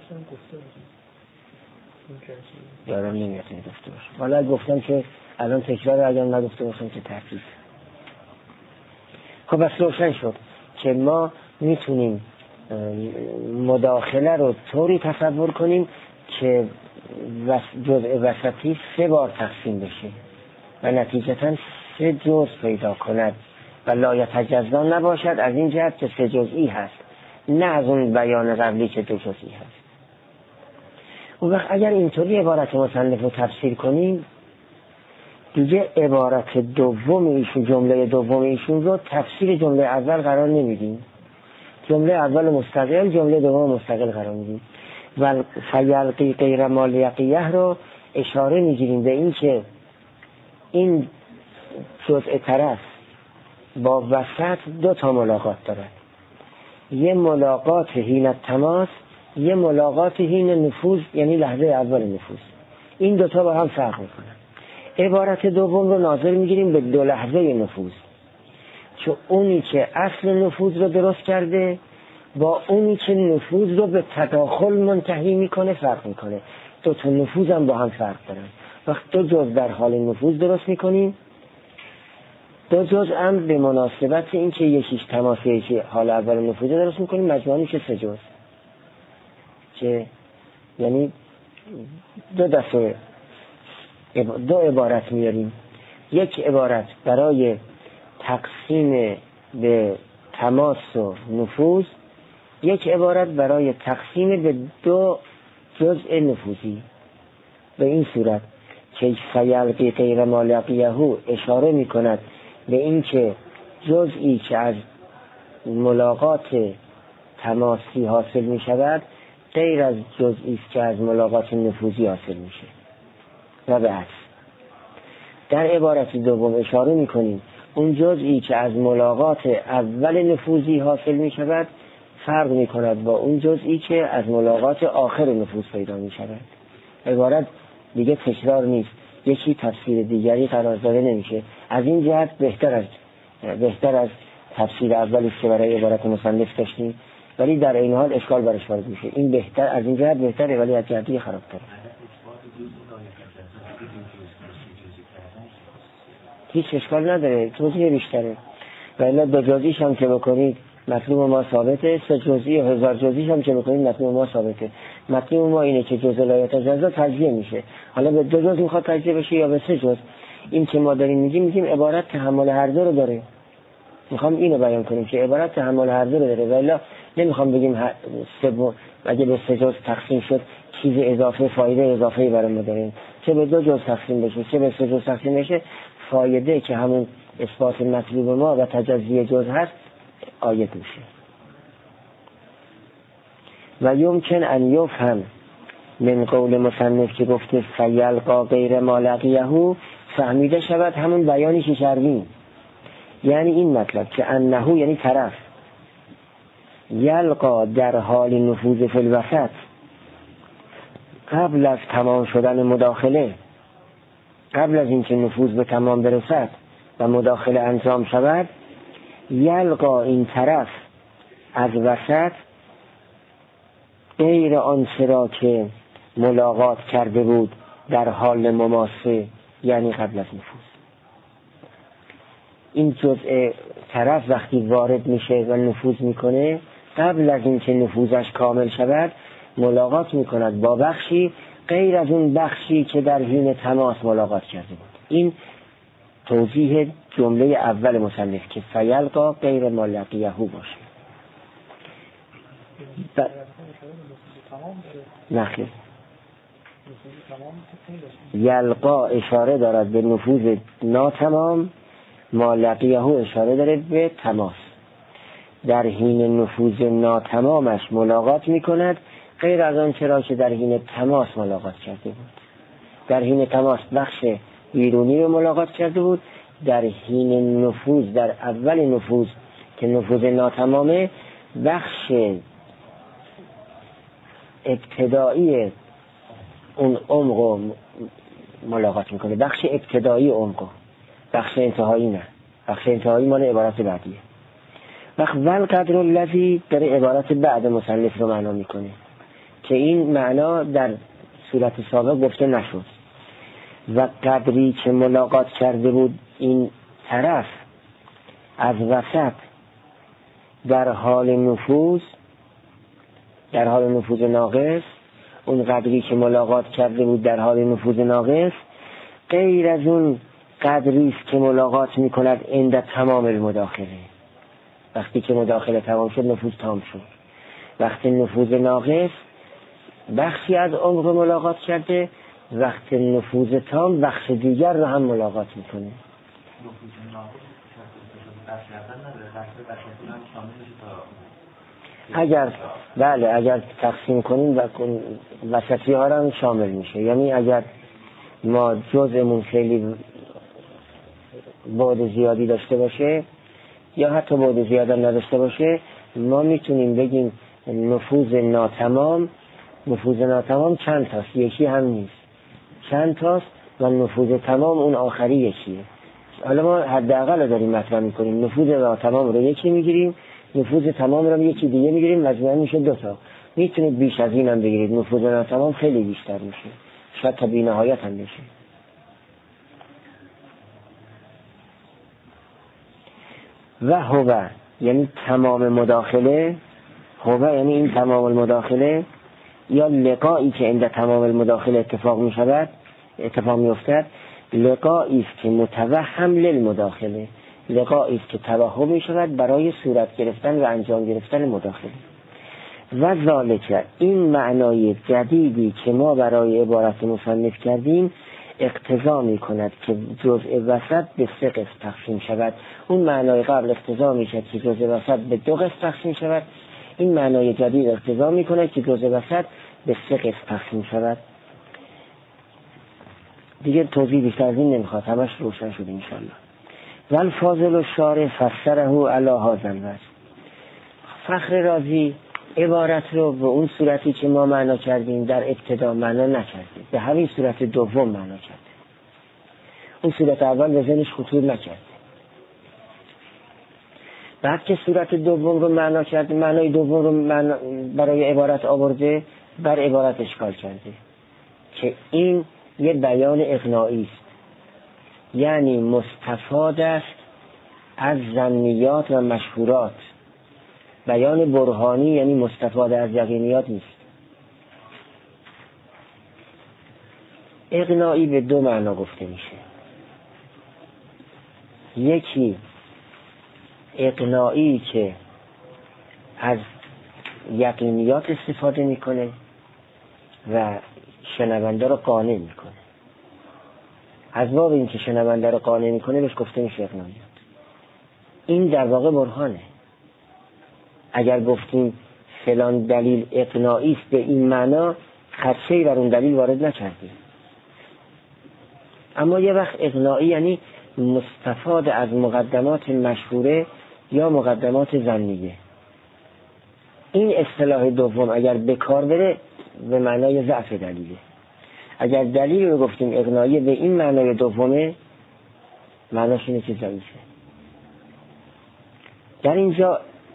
یارم نمیاد این گفته باشه. حالا گفتم که الان تکرار اگر نگفته باشم که تحقیق. خب بس روشن شد که ما میتونیم مداخله رو طوری تصور کنیم که جزء وسطی سه بار تقسیم بشه و نتیجتا سه جزء پیدا کند و لا یتجزا نباشد، از این جهت که سه جزئی هست، نه از اون بیان قبلی که دو جزئی هست. اون وقت اگر اینطوری عبارت مصنف رو تفسیر کنیم، دیگه عبارت دوم ایشون، جمله دوم ایشون رو تفسیر جمله اول قرار نمیدیم. جمله اول مستقل، جمله دوم مستقل قرار میدیم و فیلقی غیر ما لیقیه رو اشاره میگیریم به این که این جزء طرف با وسط دو تا ملاقات دارد، یه ملاقات حین تماس، یه ملاقات حین نفوذ، یعنی لحظه اول نفوذ. این دوتا با هم فرق میکنن. عبارت دوم رو ناظر میگیریم به دو لحظه نفوذ، چون اونی که اصل نفوذ رو درست کرده با اونی که نفوذ رو به تداخل منتهی میکنه فرق میکنه. دو تا نفوذ هم با هم فرق دارن. وقت دو جز در حال نفوذ درست میکنیم، دو جز هم به مناسبت این که یکیش تماس، یکی حال اول نفوذ درست میکنیم، مجموعی که سه جز، که یعنی دو دفعه دو عبارت میاریم. یک عبارت برای تقسیم به تماس و نفوذ، یک عبارت برای تقسیم به دو جزء نفوذی. به این صورت که فیلقی غیر ما لقیه اشاره میکند به این که جزئی که از ملاقات تماسی حاصل میشود غیر از جزئی که از ملاقات نفوذی حاصل میشه و به عکس. در عبارت دوم اشاره میکنیم اون جزئی که از ملاقات اول نفوذی حاصل میشود فرق میکند با اون جزئی که از ملاقات آخر نفوذ پیدا میشود. عبارت دیگه تکرار نیست، یکی تفسیر دیگری قرار داده نمیشه. از این جهت بهتر از بهتر از تفسیر اولی که برای عبارت مصنف داشتیم، ولی در این حال اشکال برش وارد میشه. این بهتر، از این جهت بهتره، ولی از جهتی خرابتره. هیچ اشکال نداره، توضیح بیشتره. و الا دو جزئیش هم که بکنید مطلوب ما ثابته، سه جزئی و هزار جزئیش هم که بکنید مطلوب ما ثابته. مطلوب ما اینه که جزء لا یتجزا تجزیه میشه. حالا به دو جزء میخواد تجزیه بشه یا به سه جزء، این که ما داریم میگیم میگیم عبارت تحمل هر دو رو داره. میخوام اینو بیان کنیم که عبارت تحمل هر دو رو داره. و الا نمیخوام بگیم سه اگه به سه جزء تقسیم شد چیز اضافه، فایده اضافه‌ای برای ما داره. چه به دو جزء تقسیم بشه چه به سه جزء تقسیم بشه، فایده که همون اثبات مطلوب ما و تجزیه جزء هست آیت میشه. و یمکن ان یفهم من قول مصنف که گفته فیلقا غیر ما لقیه، فهمیده شود همون بیانی که کردیم، یعنی این مطلب که انه یعنی طرف یلقا در حال نفوذ فی الوسط، قبل از تمام شدن مداخله، قبل از اینکه نفوذ به تمام برسد و مداخله انجام شود، یلقا این طرف از وسط غیر آنچه را که ملاقات کرده بود در حال مماسه، یعنی قبل از نفوذ. این جزء طرف وقتی وارد میشه و نفوذ میکنه، قبل از اینکه نفوذش کامل شود ملاقات میکند با بخشی غیر از اون بخشی که در حین تماس ملاقات کرده بود. این توضیح جمله اول مصنف که فیلقا غیر ما لقیه باشه. ب... نخیر، یلقا اشاره دارد به نفوذ ناتمام، ما لقیه اشاره دارد به تماس. در حین نفوذ ناتمامش ملاقات میکند غیر از آن چرا که در حین تماس ملاقات کرده بود. در حین تماس بخش بیرونی رو ملاقات کرده بود، در حین نفوذ، در اول نفوذ که نفوذ ناتمامه، بخش ابتدایی اون عمق ملاقات میکنه، بخش ابتدایی عمق، بخش انتهایی نه. بخش انتهایی مال عبارت بعدیه. وقت ول قدر الذی در عبارت بعد مصنف رو معنا میکنه که این معنا در صورت سابق گفته نشد. و قدری که ملاقات کرده بود این طرف از وسط در حال نفوذ، در حال نفوذ ناقص، اون قدری که ملاقات کرده بود در حال نفوذ ناقص، غیر از اون قدری است که ملاقات میکند عند تمام المداخله. وقتی که مداخله تمام شد نفوذ تام شد. وقتی نفوذ ناقص بخشی از عمق ملاقات کرده، وقتی نفوذ تام بخش دیگر رو هم ملاقات میکنه. نفوذ ناقص بخش کردن نداره، بخش بخش هم شامل میشه تا اگر بله اگر تقسیم کنیم و وسطی ها هم شامل میشه. یعنی اگر ما جزءمون خیلی بعد زیادی داشته باشه یا حتی بعد زیاد نداشته باشه، ما میتونیم بگیم نفوذ ناتمام نفوذ ناتمام چند تاست، یکی هم نیست، چند تاست و نفوذ تمام اون آخری یکیه. حالا ما حداقل داریم مطرح میکنیم، نفوذ ناتمام رو یکی میگیریم، نفوذ تمام رو یکی دیگه میگیریم، مجموعاً میشه دو تا. میتونید بیش از این هم بگیرید، نفوذ ناتمام خیلی بیشتر میشه، شاید تا بی‌نهایت هم بشه. و هو یعنی تمام مداخله، هو یعنی این تمام المداخله یا لقایی که عند تمام المداخله اتفاق می شود اتفاق می افتد، لقایی است که متوهم للمداخله، لقایی است که توهم می شود برای صورت گرفتن و انجام گرفتن مداخله. و ذالک این معنای جدیدی که ما برای عبارت مصنف کردیم اقتضا می کند که جزء وسط به سه قسم تقسیم شود. اون معنای قبل اقتضا می شود که جزء وسط به دو قسم تقسیم شود، این معنای جدید اقتضا می کند که جزء وسط به سه قسم تقسیم شود. دیگه توضیح بیشتر از این نمیخواد، همش روشن شد انشاءالله. و الفاضل الشارح فسره علی هذا الوجه. فخر رازی عبارت رو به اون صورتی که ما معنا کردیم در ابتدا معنا نکرده، به همین صورت دوم معنا کرده. اون صورت اول به ذهنش خطور نکرده، بعد که صورت دوم رو معنا کرده، معنای دوم رو معنا برای عبارت آورده، بر عبارت اشکال کرده که این یه بیان اقناعی است، یعنی مستفاد است از ظنیات و مشهورات. بیان برهانی یعنی مستفاد از یقینیات نیست. اقناعی به دو معنا گفته میشه، یکی اقناعی که از یقینیات استفاده میکنه و شنونده رو قانع میکنه. از باب این که شنونده رو قانع میکنه بهش گفته میشه اقناعیات. این در واقع برهانه. اگر گفتیم فلان دلیل اقناعی است به این معنا، خدشه‌ای بر اون دلیل وارد نکردیم. اما یه وقت اقناعی یعنی مستفاد از مقدمات مشهوره یا مقدمات ظنیه. این اصطلاح دوم اگر به کار بره به معنای ضعف دلیله. اگر دلیل رو گفتیم اقناعی به این معنای دومه، معناش اینه که ضعیفه. در اینجا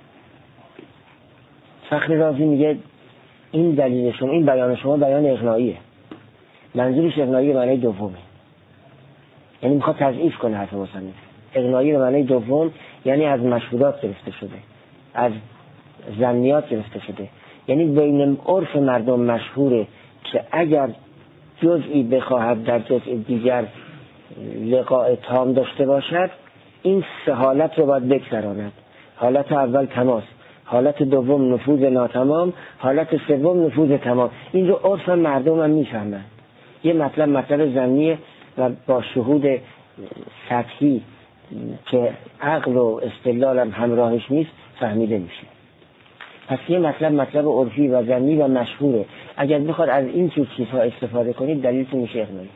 فخر رازی میگه این دلیل شما، این بیان شما بیان اقناعیه، منظورش اقناعی به معنای دومه، یعنی میخواد تضعیف کنه حرف مصنف. اقناعی به معنای دوم یعنی از مشهودات گرفته شده، از ظنیات گرفته شده، یعنی بین عرف مردم مشهوره که اگر جزئی بخواهد در جزء دیگر لقاء تام داشته باشد، این سه حالت رو باید بگذراند. حالت اول تماس، حالت دوم نفوذ ناتمام، حالت سوم نفوذ تمام. این رو عرف مردم هم میفهمند. یه مطلب مطلب ظنیه و با شهود سطحی که عقل و استدلال هم همراهش نیست فهمیده میشه. پس یه مطلب مطلب عرفی و ظنی و مشهوره. اگر بخواد از این چیز چیزها استفاده کنید دلیلتون میشه اقناعی.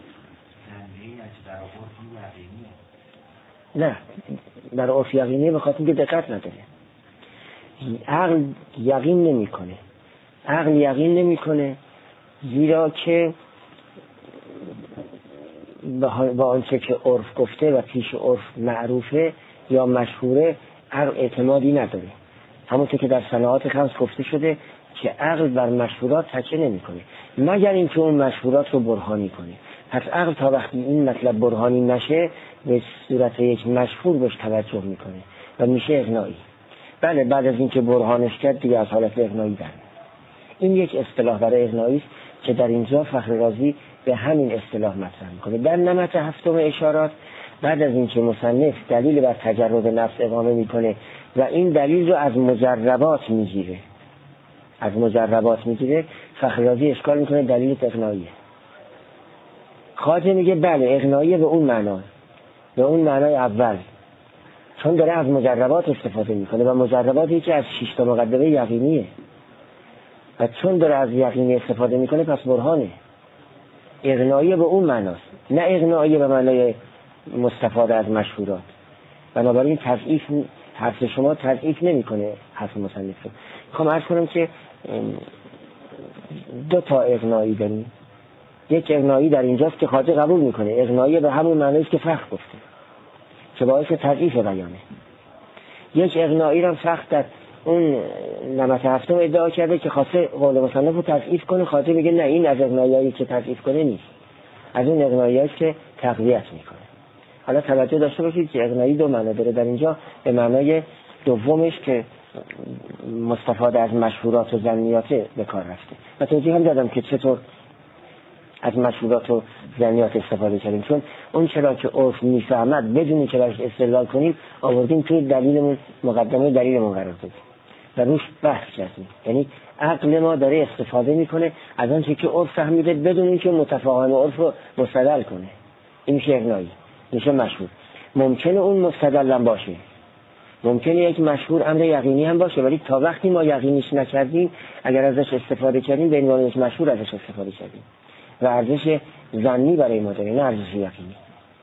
نه، در عرف یقینی بخاطر اینکه دقت نداره. عقل یقین نمیکنه. عقل یقین نمیکنه زیرا که با آنچه که عرف گفته و پیش عرف معروفه یا مشهوره عقل اعتمادی نداره. همونطور که در صناعات خمس گفته شده که عقل بر مشهورات تکیه نمیکنه مگر اینکه اون مشهورات رو برهانی کنه. پس عقل تا وقتی این مطلب برهانی نشه به صورت یک مشهور بهش توجه میکنه و میشه اقناعی. بله بعد از اینکه برهانش کرد دیگه از حالت اقناعی در. این یک اصطلاح برای اغنایی است که در اینجا فخر رازی به همین اصطلاح مطرح میکنه. در نمط هفتم اشارات بعد از اینکه مصنف دلیل بر تجرد نفس اقامه میکنه و این دلیل رو از مجربات میگیره از مجربات میگیره فخر رازی اشکال میکنه دلیل اغناییه. خواجه میگه بله اغنایی به اون معنا، به اون معنای اول، چون داره از مجربات استفاده میکنه و مجرباتی که از شش تا مقدمه یقینیه و چون داره از یقینی استفاده میکنه پس برهانه. اغنایی به اون معناست، نه اغنایی به معنای مستفاده از مشهورات. بنابراین تضعیف حرف شما تضعیف نمیکنه حرف مصنف رو. میخوام عرض کنم که دو تا اغنایی داریم. یک اغنایی در اینجاست که خواجه قبول میکنه اغنایی به همون معنی است که فخر گفته که باعث تضعیف بیانه. یک اغنایی را فخر در اون نمط هفتم ادعا کرده که خواسته قول مصنف رو تضعیف کنه. خواجه میگه نه، این از اغناییایی که تضعیف کنه نیست، از اون اغناییایی که تقویت میکنه. حالا توجه داشته باشید که اغنایی دو معنی داره. در اینجا به معنای دومش که مستفاده از مشهورات و ظنیات به کار رفته و توضیح هم دادم که چطور از مشهورات و ظنیات استفاده کردیم، چون اون چرا که عرف میفهمد بدونی که براش استدلال کنیم آوردیم توی دلیلمون، مقدمه دلیلمون قرار دادیم و روش بحث کردیم. یعنی عقل ما داره استفاده میکنه از آنچه که عرف فهمیده بدون اینکه متفاهم عرف رو مستدل کنه. این میشه اغنایی، میشه مشهور. ممکنه اون مستدل هم باشه، ممکنه یک مشهور امر یقینی هم باشه، ولی تا وقتی ما یقینیش نکردیم اگر ازش استفاده کردیم به عنوان یک مشهور ازش استفاده کردیم و ارزش ظنی برای ما داره، نه ارزش یقینی.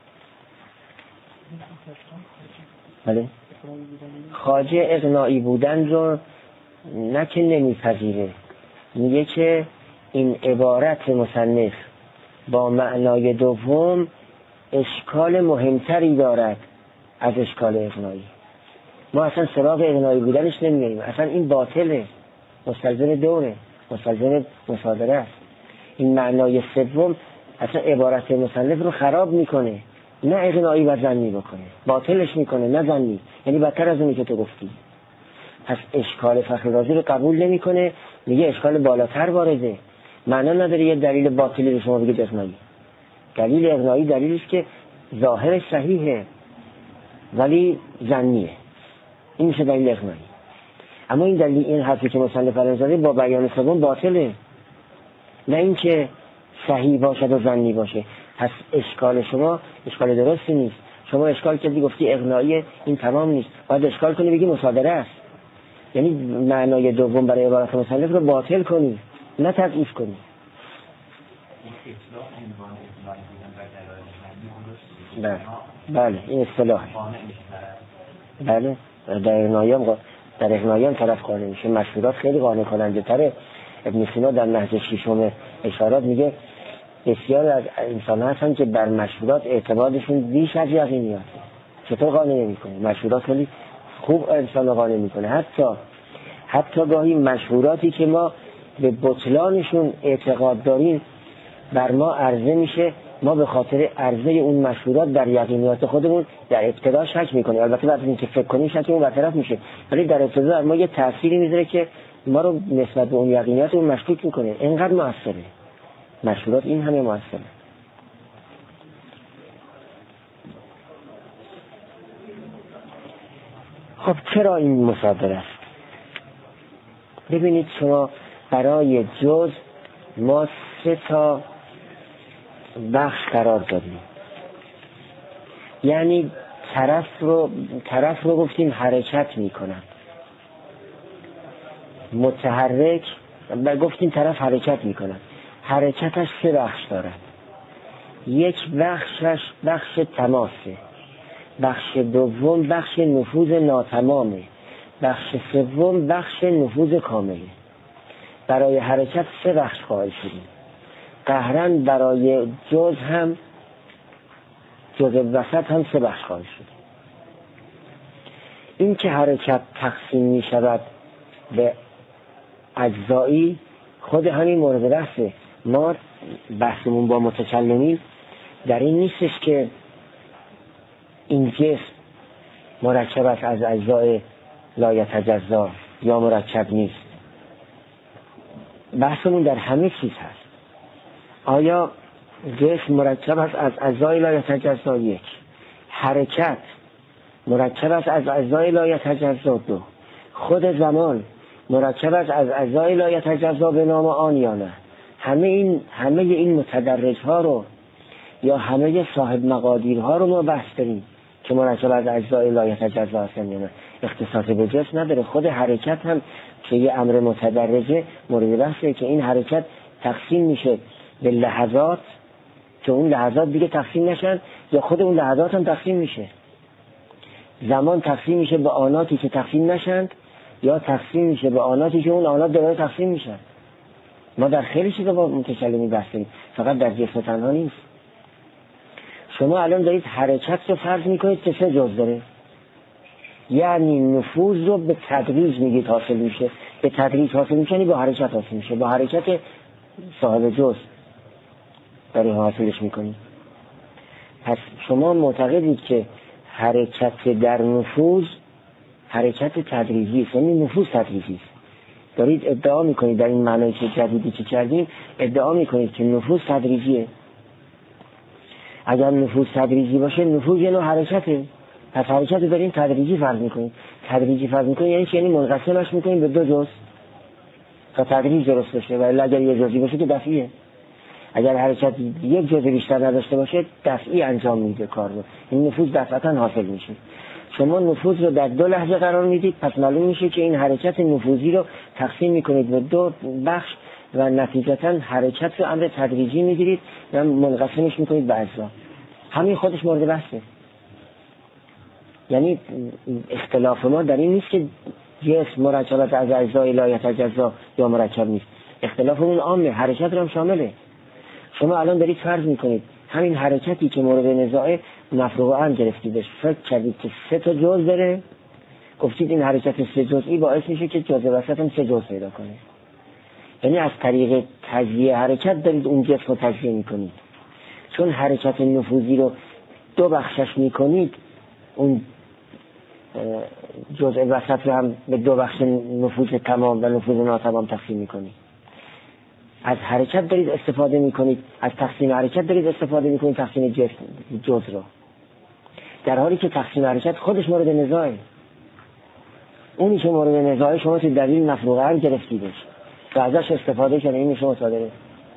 بله. خواجه اغنایی بودن رو نه که نمیپذیره، میگه که این عبارت مصنف با معنای دوم اشکال مهمتری دارد از اشکال اغنایی. ما اصلا سراغ اغنایی بودنش نمیاریم، اصلا این باطله، مستلزم دوره، مستلزم مصادره است. این معنای سوم اصلا عبارت مصنف رو خراب میکنه، نه اغنایی و ظنی بکنه، باطلش میکنه، نه ظنی. یعنی بدتر از اونی که تو گفتی. پس اشکال فخر رازی رو قبول نمیکنه، میگه اشکال بالاتر وارده. معنا نداره یه دلیل باطلی رو شما بگید اغنایی. دلیل اغنایی دلیلی است که ظاهرش صحیحه ولی ظنیه، این میشه دلیل اغنایی. اما این دلیل، این حرفی که مصنف فرنزاده با بیان سوم باطله، نه اینکه صحیح باشد و ظنی باشه. پس اشکال شما اشکال درستی نیست. شما اشکال کردی گفتی اغنایی، این تمام نیست، باید اشکال کنی بگی مصادره است. یعنی معنای دوم برای عبارت مصنف رو باطل کنی، نه تضعیف کنی. بله بله این اصطلاح. بله در اغنایان در اغنایان طرف قانع میشه. مشهورات خیلی قانع کننده تره. ابن سینا در نهج ششم اشارات میگه بسیار از انسان هستن که بر مشهورات اعتمادشون بیش از یقینیاته. چطور قانع نمیکنه؟ مشهورات خیلی خوب انسان قانع میکنه. حتی حتی گاهی مشهوراتی که ما به بطلانشون اعتقاد داریم بر ما عرضه میشه، ما به خاطر عرضه اون مشهورات در یقینیات خودمون در ابتدا شک میکنیم. البته بعد از اینکه فکر کنیم شکمون برطرف میشه، ولی در ابتدا در ما یه تأثیری میذاره که ما رو نسبت به اون یقینیات اون مشکوک میکنه. اینقدر موثره مشهورات، این همه موثره. خب چرا این مصادره است؟ ببینید شما برای جز ما سه تا بخش قرار دادیم. یعنی طرف رو طرف رو گفتیم حرکت میکنن، متحرک و گفتیم طرف حرکت میکنن. حرکتش سه بخش دارد. یک بخشش بخش تماسه، بخش دوم بخش نفوذ ناتمامه، بخش سوم بخش نفوذ کامله. برای حرکت سه بخش قائل شدیم. قهرن برای جز هم جز وسط هم سه بخش قائل شدیم. این که حرکت تقسیم می شود به اجزایی خود همین مورد بحثه. ما بحثمون با متکلمین در این نیستش که این جسم مرکب است از اجزای لا یتجزا یا مرکب نیست. بحثمون در همه چیز هست. آیا جسم مرکب است از اجزای لا یتجزا؟ یک. حرکت مرکب است از اجزای لا یتجزا؟ دو. خود زمان مرکب است از اجزای لا یتجزا به نام آن یا نه؟ همه این همه این متدرج ها رو یا همه صاحب مقادیر ها رو ما بحث داریم که مرکب از اجزای لا یتجزا هستن یا نه. اختصاص به جسم نداره. خود حرکت هم که یه امر متدرجه مورد بحثه که این حرکت تقسیم میشه به لحظات که اون لحظات دیگه تقسیم نشن، یا خود اون لحظات هم تقسیم میشه. زمان تقسیم میشه به آناتی که تقسیم نشند، یا تقسیم میشه به آناتی که اون آنات دوباره تقسیم میشن. ما در خیلی چیزا با متکلمی بحث داریم، فقط در جسم تنها نیست. شما الان دارید حرکت رو فرض میکنید که سه جز داره، یعنی نفوذ رو به تدریج میگید حاصل میشه. به تدریج حاصل میشه یعنی با حرکت حاصل میشه، با حرکت صاحب جز داری حاصلش میکنید. پس شما معتقدید که حرکت در نفوذ حرکت تدریجی است، یعنی نفوذ تدریجی است. دارید ادعا میکنید در این معنی که جدیدی که کردیم، ادعا میکنید که نفوذ تدریجیه. اگر نفوذ تدریجی باشه، نفوذ یه نوع حرکته، پس حرکت داریم تدریجی فرض میکنید. تدریجی فرض میکنید یعنی چی؟ یعنی منقسمش میکنید به دو جز تا تدریج درست بشه. ولی اگر یه جزئی باشه که دفعیه. اگر حرکت یک جزء بیشتر نداشته باشه دفعی انجام میده کار رو، این نفوذ دفعتا حاصل میشه. شما نفوذ رو در دو لحظه قرار میدید، پس معلوم میشه که این حرکت نفوذی رو تقسیم میکنید به دو بخش و نتیجتا حرکت رو امر تدریجی میگیرید و منقسمش میکنید به اجزا. همین خودش مورد بحثه. یعنی اختلاف ما در این نیست که جسم مرکب از اجزای لا یتجزا یا مرکب نیست. اختلافمون عامه، حرکت رو هم شامله. شما الان دارید فرض میکنید همین حرکتی که مورد نزاع مفروعاً گرفتیدش، فکر کردید که سه تا جز داره، گفتید این حرکت سه جزئی باعث میشه که جزء وسط هم سه جز پیدا کنه. یعنی از طریق تجزیه حرکت دارید اون جسم رو تجزیه میکنید. چون حرکت نفوذی رو دو بخشش میکنید، اون جزء وسط رو هم به دو بخش نفوذ تمام و نفوذ ناتمام تقسیم میکنید. از حرکت دارید استفاده میکنید، از تقسیم حرکت دارید استفاده میکنید تقسیم جسم جز رو، در حالی که تقسیم حرکت خودش مورد نزاعه. اونی که مورد نزاعه شما تو دلیل مفروعه هم گرفتیدش و ازش استفاده کردید، این شما صادره.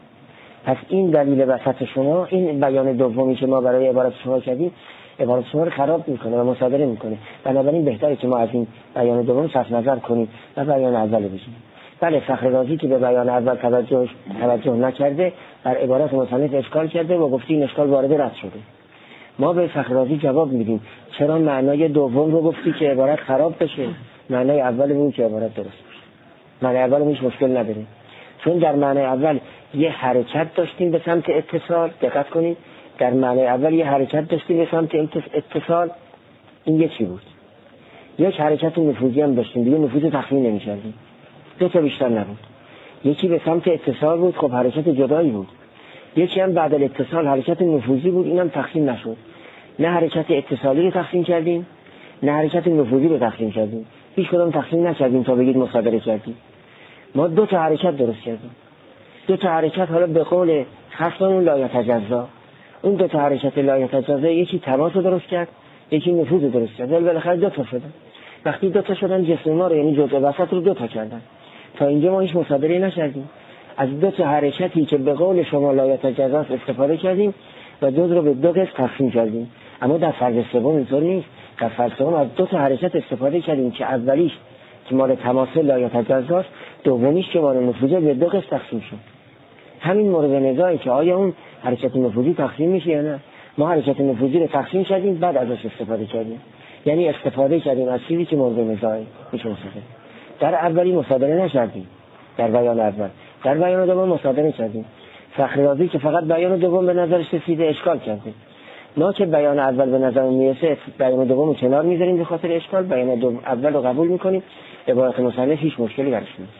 پس این دلیل وسط شما، این بیان دومی که ما برای عبارت شما کردیم، عبارت شما رو خراب میکنه و مصادره میکنه. بنابراین بهتره که ما از این بیان دوم صرف نظر کنیم و بیان اول بگیم. بله، فخر رازی که به بیان اول توجه توجه نکرده، بر عبارت مصنف اشکال کرده و گفتی این اشکال وارد رد شده. ما به فخر رازی جواب میدیم چرا معنای دوم رو گفتی که عبارت خراب بشه، معنای اول بود که عبارت درست بشه. معنای اول هیچ مشکل نداره، چون در معنای اول یه حرکت داشتیم به سمت اتصال. دقت کنید، در معنای اول یه حرکت داشتیم به سمت اتصال. این یکی بود. یک حرکت نفوذی هم داشتیم، دیگه نفوذ تخمین نمی‌کردیم، دو تا بیشتر نبود. یکی به سمت اتصال بود، خب حرکت جدایی بود. یکی هم بعد از اتصال حرکت نفوذی بود، اینم تقسیم نشد. نه حرکت اتصالی رو تقسیم کردیم، نه حرکت نفوذی رو تقسیم کردیم. هیچ کدوم تقسیم نکردیم تا بگید مصادره کردیم. ما دو تا حرکت درست کردیم. دو تا حرکت، حالا به قول خصممون لا یتجزا، اون دو تا حرکت لا یتجزا، یکی تماس رو درست کرد، یکی نفوذ رو درست کرد. ولی بالاخره دو تا شدن. وقتی دو تا شدن، جسم ما رو یعنی جزء وسط رو دو تا کردن. تا اینجا ما هیچ مصادره نکردیم. از دو تا حرکتی که به قول شما لا یتجزا استفاده کردیم و جز رو به دو قسم تقسیم کردیم. اما در فرض سوم اینطور نیست. در فرض سوم از دو تا حرکت استفاده کردیم که اولیش که مال تماس لا یتجزا، دومیش که مال نفوذ، به دو قسم تقسیم شد. همین مورد نزاعی که آیا اون حرکت نفوذی تقسیم میشه یا نه. ما حرکت نفوذی رو تقسیم کردیم، بعد ازش استفاده کردیم. یعنی استفاده کردیم از چیزی که مورد نزاعه. میشه مصادره. در اولی مصادره نکردیم، در بیان اول. در بیان دوم مصادره کردیم. فخر رازی که فقط بیان دوم به نظرش رسیده اشکال کرده. ما که بیان اول به نظر میرسه، بیان دوم رو کنار میذاریم به خاطر اشکال، بیان دوم اول رو قبول میکنیم. عبارت مصنف هیچ مشکلی برش نیست.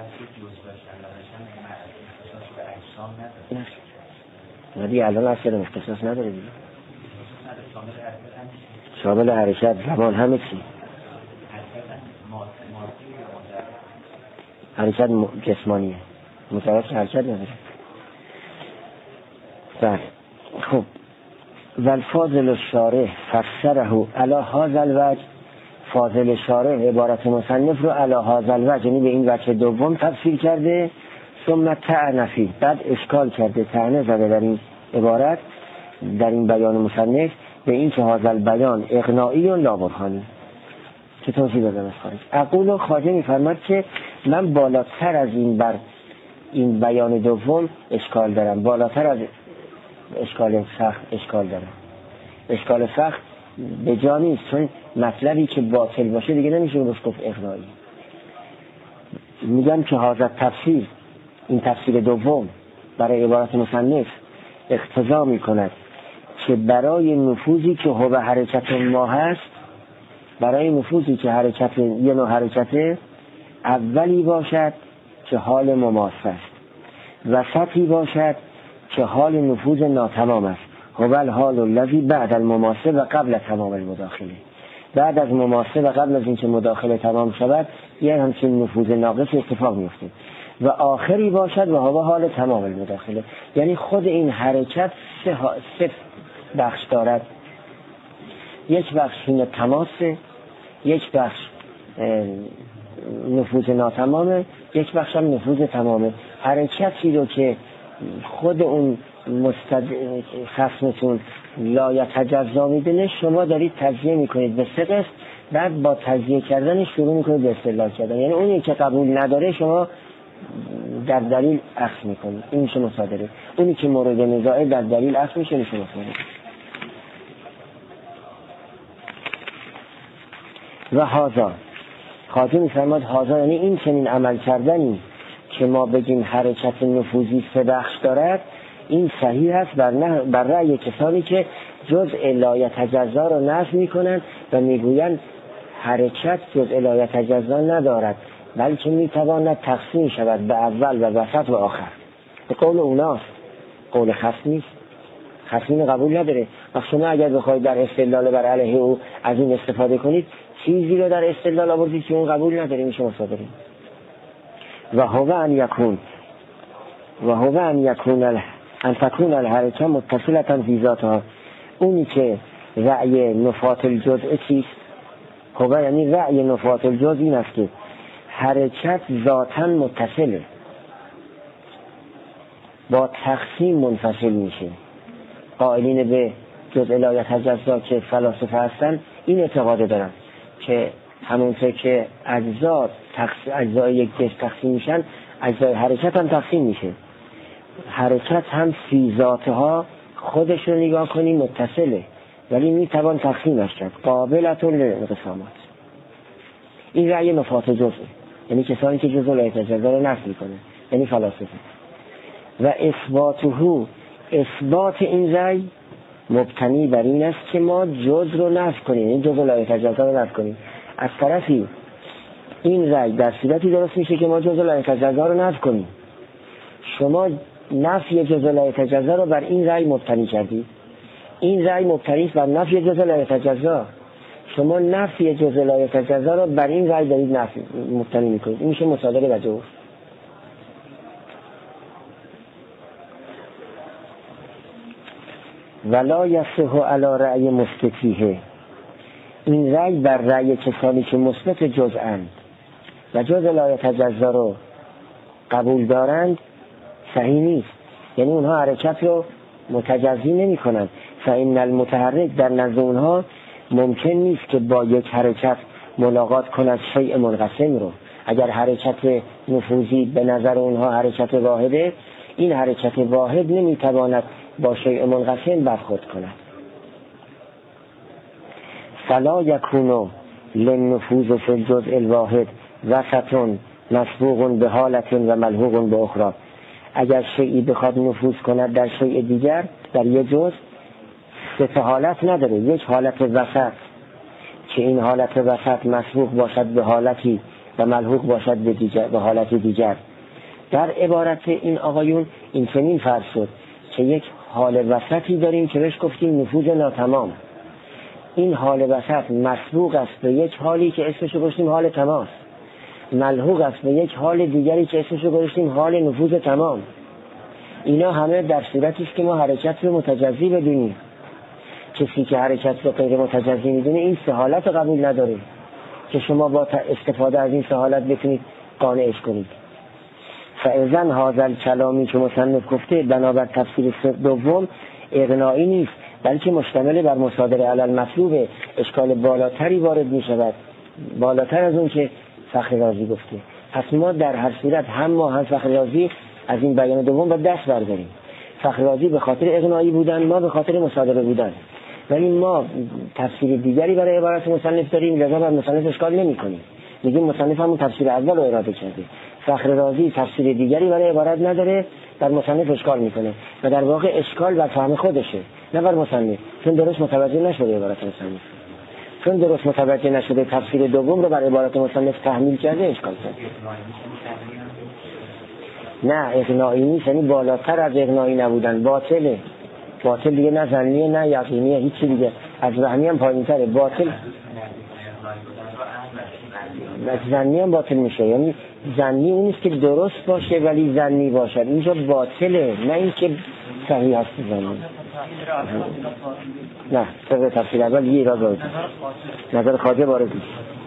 نه دیگه الان اصلا اختصاص نداره دیگه. شامل حرکت، زمان، همه چی. حرکت جسمانیه. مجرد که حرکت نداره. بله خب والفاضل الشارح فسره علی هذا الوجه، فاضل شارح عبارت مصنف رو علی هذا الوجه یعنی به این وجه دوم تفسیر کرده. ثم طعن فیه، بعد اشکال کرده، طعنه زده در این عبارت، در این بیان مصنف به این که هذا البیان اقناعی و لا برهانی. که توضیح دادم از خارج. اقول و خواجه میفرماد که من بالاتر از این بر این بیان دوم اشکال دارم، بالاتر از اشکال سخت اشکال دارم. اشکال سخت به جا نیست، چون مطلبی که باطل باشه دیگه نمیشه روش گفت اقناعی. میگم که حاضر تفسیر، این تفسیر دوم برای عبارت مصنف اقتضا میکند که برای نفوذی که هو حرکت ما هست، برای نفوذی که حرکت یه نوع حرکته، اولی باشد که حال مماس است، وسطی باشد که حال نفوذ ناتمام است. هو الحال الذی بعد المماسه و قبل تمام المداخله، بعد از مماسه و قبل از اینکه مداخله تمام شود یه همچین نفوذ ناقص اتفاق میفته. و آخری باشد و هو حال تمام المداخله، یعنی خود این حرکت سه, سه بخش دارد. یک بخش این تماسه، یک بخش نفوذ ناتمامه، یک بخش هم نفوذ تمامه. حرکتی رو که خود اون مستد... خصمتون لا یتجزا میدونه، شما دارید تجزیه میکنید به سه قسم، بعد با تجزیه کردن شروع میکنید به استدلال کردن. یعنی اونی که قبول نداره شما در دلیل اخذ میکنید، این میشه مصادره. اونی که مورد نزاعه در دلیل اخذ میشه میشه مصادره. و هازا خواجه میفرماد هازا یعنی این چنین عمل کردنی که ما بگیم حرکت نفوذی سه بخش دارد، این صحیح است بر, نه بر رأی کسانی که جزء لا یتجزا رو نفی میکنند و میگویند حرکت جزء لا یتجزا ندارد، بلکه میتواند تقسیم شود به اول و وسط و آخر. به قول اوناست، قول خصم نیست، خصمی قبول نداره. و شما اگر بخواید در استدلال بر علیه او از این استفاده کنید، چیزی رو در استدلال آوردید که اون قبول نداره، میشه مصادره. و هو ان یکون و هو ان یکون ال... ان تکون الحرکه متصلة فی ذاتها، اونی که رأی نفات الجزء چیست؟ هو یعنی رأی نفات الجزء این است که حرکت ذاتاً متصله، با تقسیم منفصل میشه. قائلین به جزء لا یتجزا که فلاسفه هستن این اعتقاد دارن که همونطور که اجزا اجزای یک جسم تقسیم میشن، اجزای حرکت هم تقسیم میشه. حرکت هم فی ذاتها خودش رو نگاه کنیم متصله، ولی میتوان تقسیمش کرد، قابلتون للانقسامات. این رأی نفات جزء، یعنی کسانی که جزء لا یتجزا رو نفی میکنه، یعنی فلاسفه. و اثباته، اثبات این رأی مبتنی بر این است که ما جزء رو نفی کنیم، یعنی جزء لا یتجزا رو نفی کنیم. از طرفی این رأی در صورتی درست میشه که ما جزء لا یتجزا رو نفی کنیم. شما نفی جزء لا یتجزا رو بر این رأی مبتنی کردید، این رأی مبتنی است بر نفی جزء لا یتجزا. شما نفی جزء لا یتجزا رو بر این رأی دارید نفی مبتنی میکنید، این میشه مصادره و جور. ولا یصح علی رأی مثبتیه، این رأی بر رأی کسانی که مثبت جزءاند و جزء لا یتجزا رو قبول دارند صحیح نیست. یعنی اونها حرکت رو متجزی نمی کنند. فإن المتحرک در نزد اونها ممکن نیست که با یک حرکت ملاقات کند شیء منقسم رو. اگر حرکت نفوذی به نظر اونها حرکت واحده، این حرکت واحد نمیتواند با شیء منقسم برخورد کند. فلا یکون للنفوذ فی الجزء الواحد وسط مسبوق به حالت و ملحوق به اخرى. اگر شیئی بخواد نفوذ کند در شیء دیگر، در یک جزء، سه حالت نداره. یک حالت وسط که این حالت وسط مسبوق باشد به حالتی و ملحوق باشد به دیگر، به حالت دیگر. در عبارت این آقایون این چنین فرض شد که یک حال وسطی داریم که بهش گفتیم نفوذ ناتمام. این حال وسط مسبوق است به یک حالی که اسمش رو گفتیم حال تماس. ملحوق است به یک حال دیگری که اسمش رو گذاشتیم حال نفوذ تمام. اینا همه در صورتی است که ما حرکت رو متجزی بدونیم. کسی که حرکت رو غیر متجزی میدونه این سهالت رو قبول نداره که شما با استفاده از این سهالت بتونید قانعش کنید. فاذا هذا الکلامی که مصنف گفته بنابر تفسیر دوم اغنایی نیست، بلکه مشتمل بر مصادره علی المطلوب، اشکال بالاتری وارد می شود، بالاتر از اون که فخر رازی گفته. پس ما در هر صورت هم ما هم فخر رازی از این بیان دوم با دست برداریم. فخر رازی به خاطر اغنایی بودن، ما به خاطر مصادره بودن، ولی ما تفسیر دیگری برای عبارت مصنف داریم، لذا بر مصنف اشکال نمی کنیم. میگیم مصنف همون تفسیر اول رو اراده کرده. فخر رازی تفسیر دیگری برای عبارت نداره، بر مصنف اشکال میکنه و در واقع اشکال بر فهم خودشه نه بر مصنف، چون درست متوجه نشده عبارت مصنف، چون درست متوجه نشده تفسیر دوم رو بر عبارت مصنف تحمیل کرده اشکال کرده. نه اغنایی نیست، یعنی بالاتر از اغنایی نبودن، باطله. باطل دیگه نه ظنیه نه یقینیه، هیچی دیگه از وهمی هم پایین تره. باطل ظنی هم باطل میشه، یعنی ظنی اون نیست که درست باشه ولی ظنی باشد، اینجا باطله، نه اینکه صحیح هست ظنی. نه طبق تفسیر اول یه ایراد وارد، نظر خواجه وارد نیست.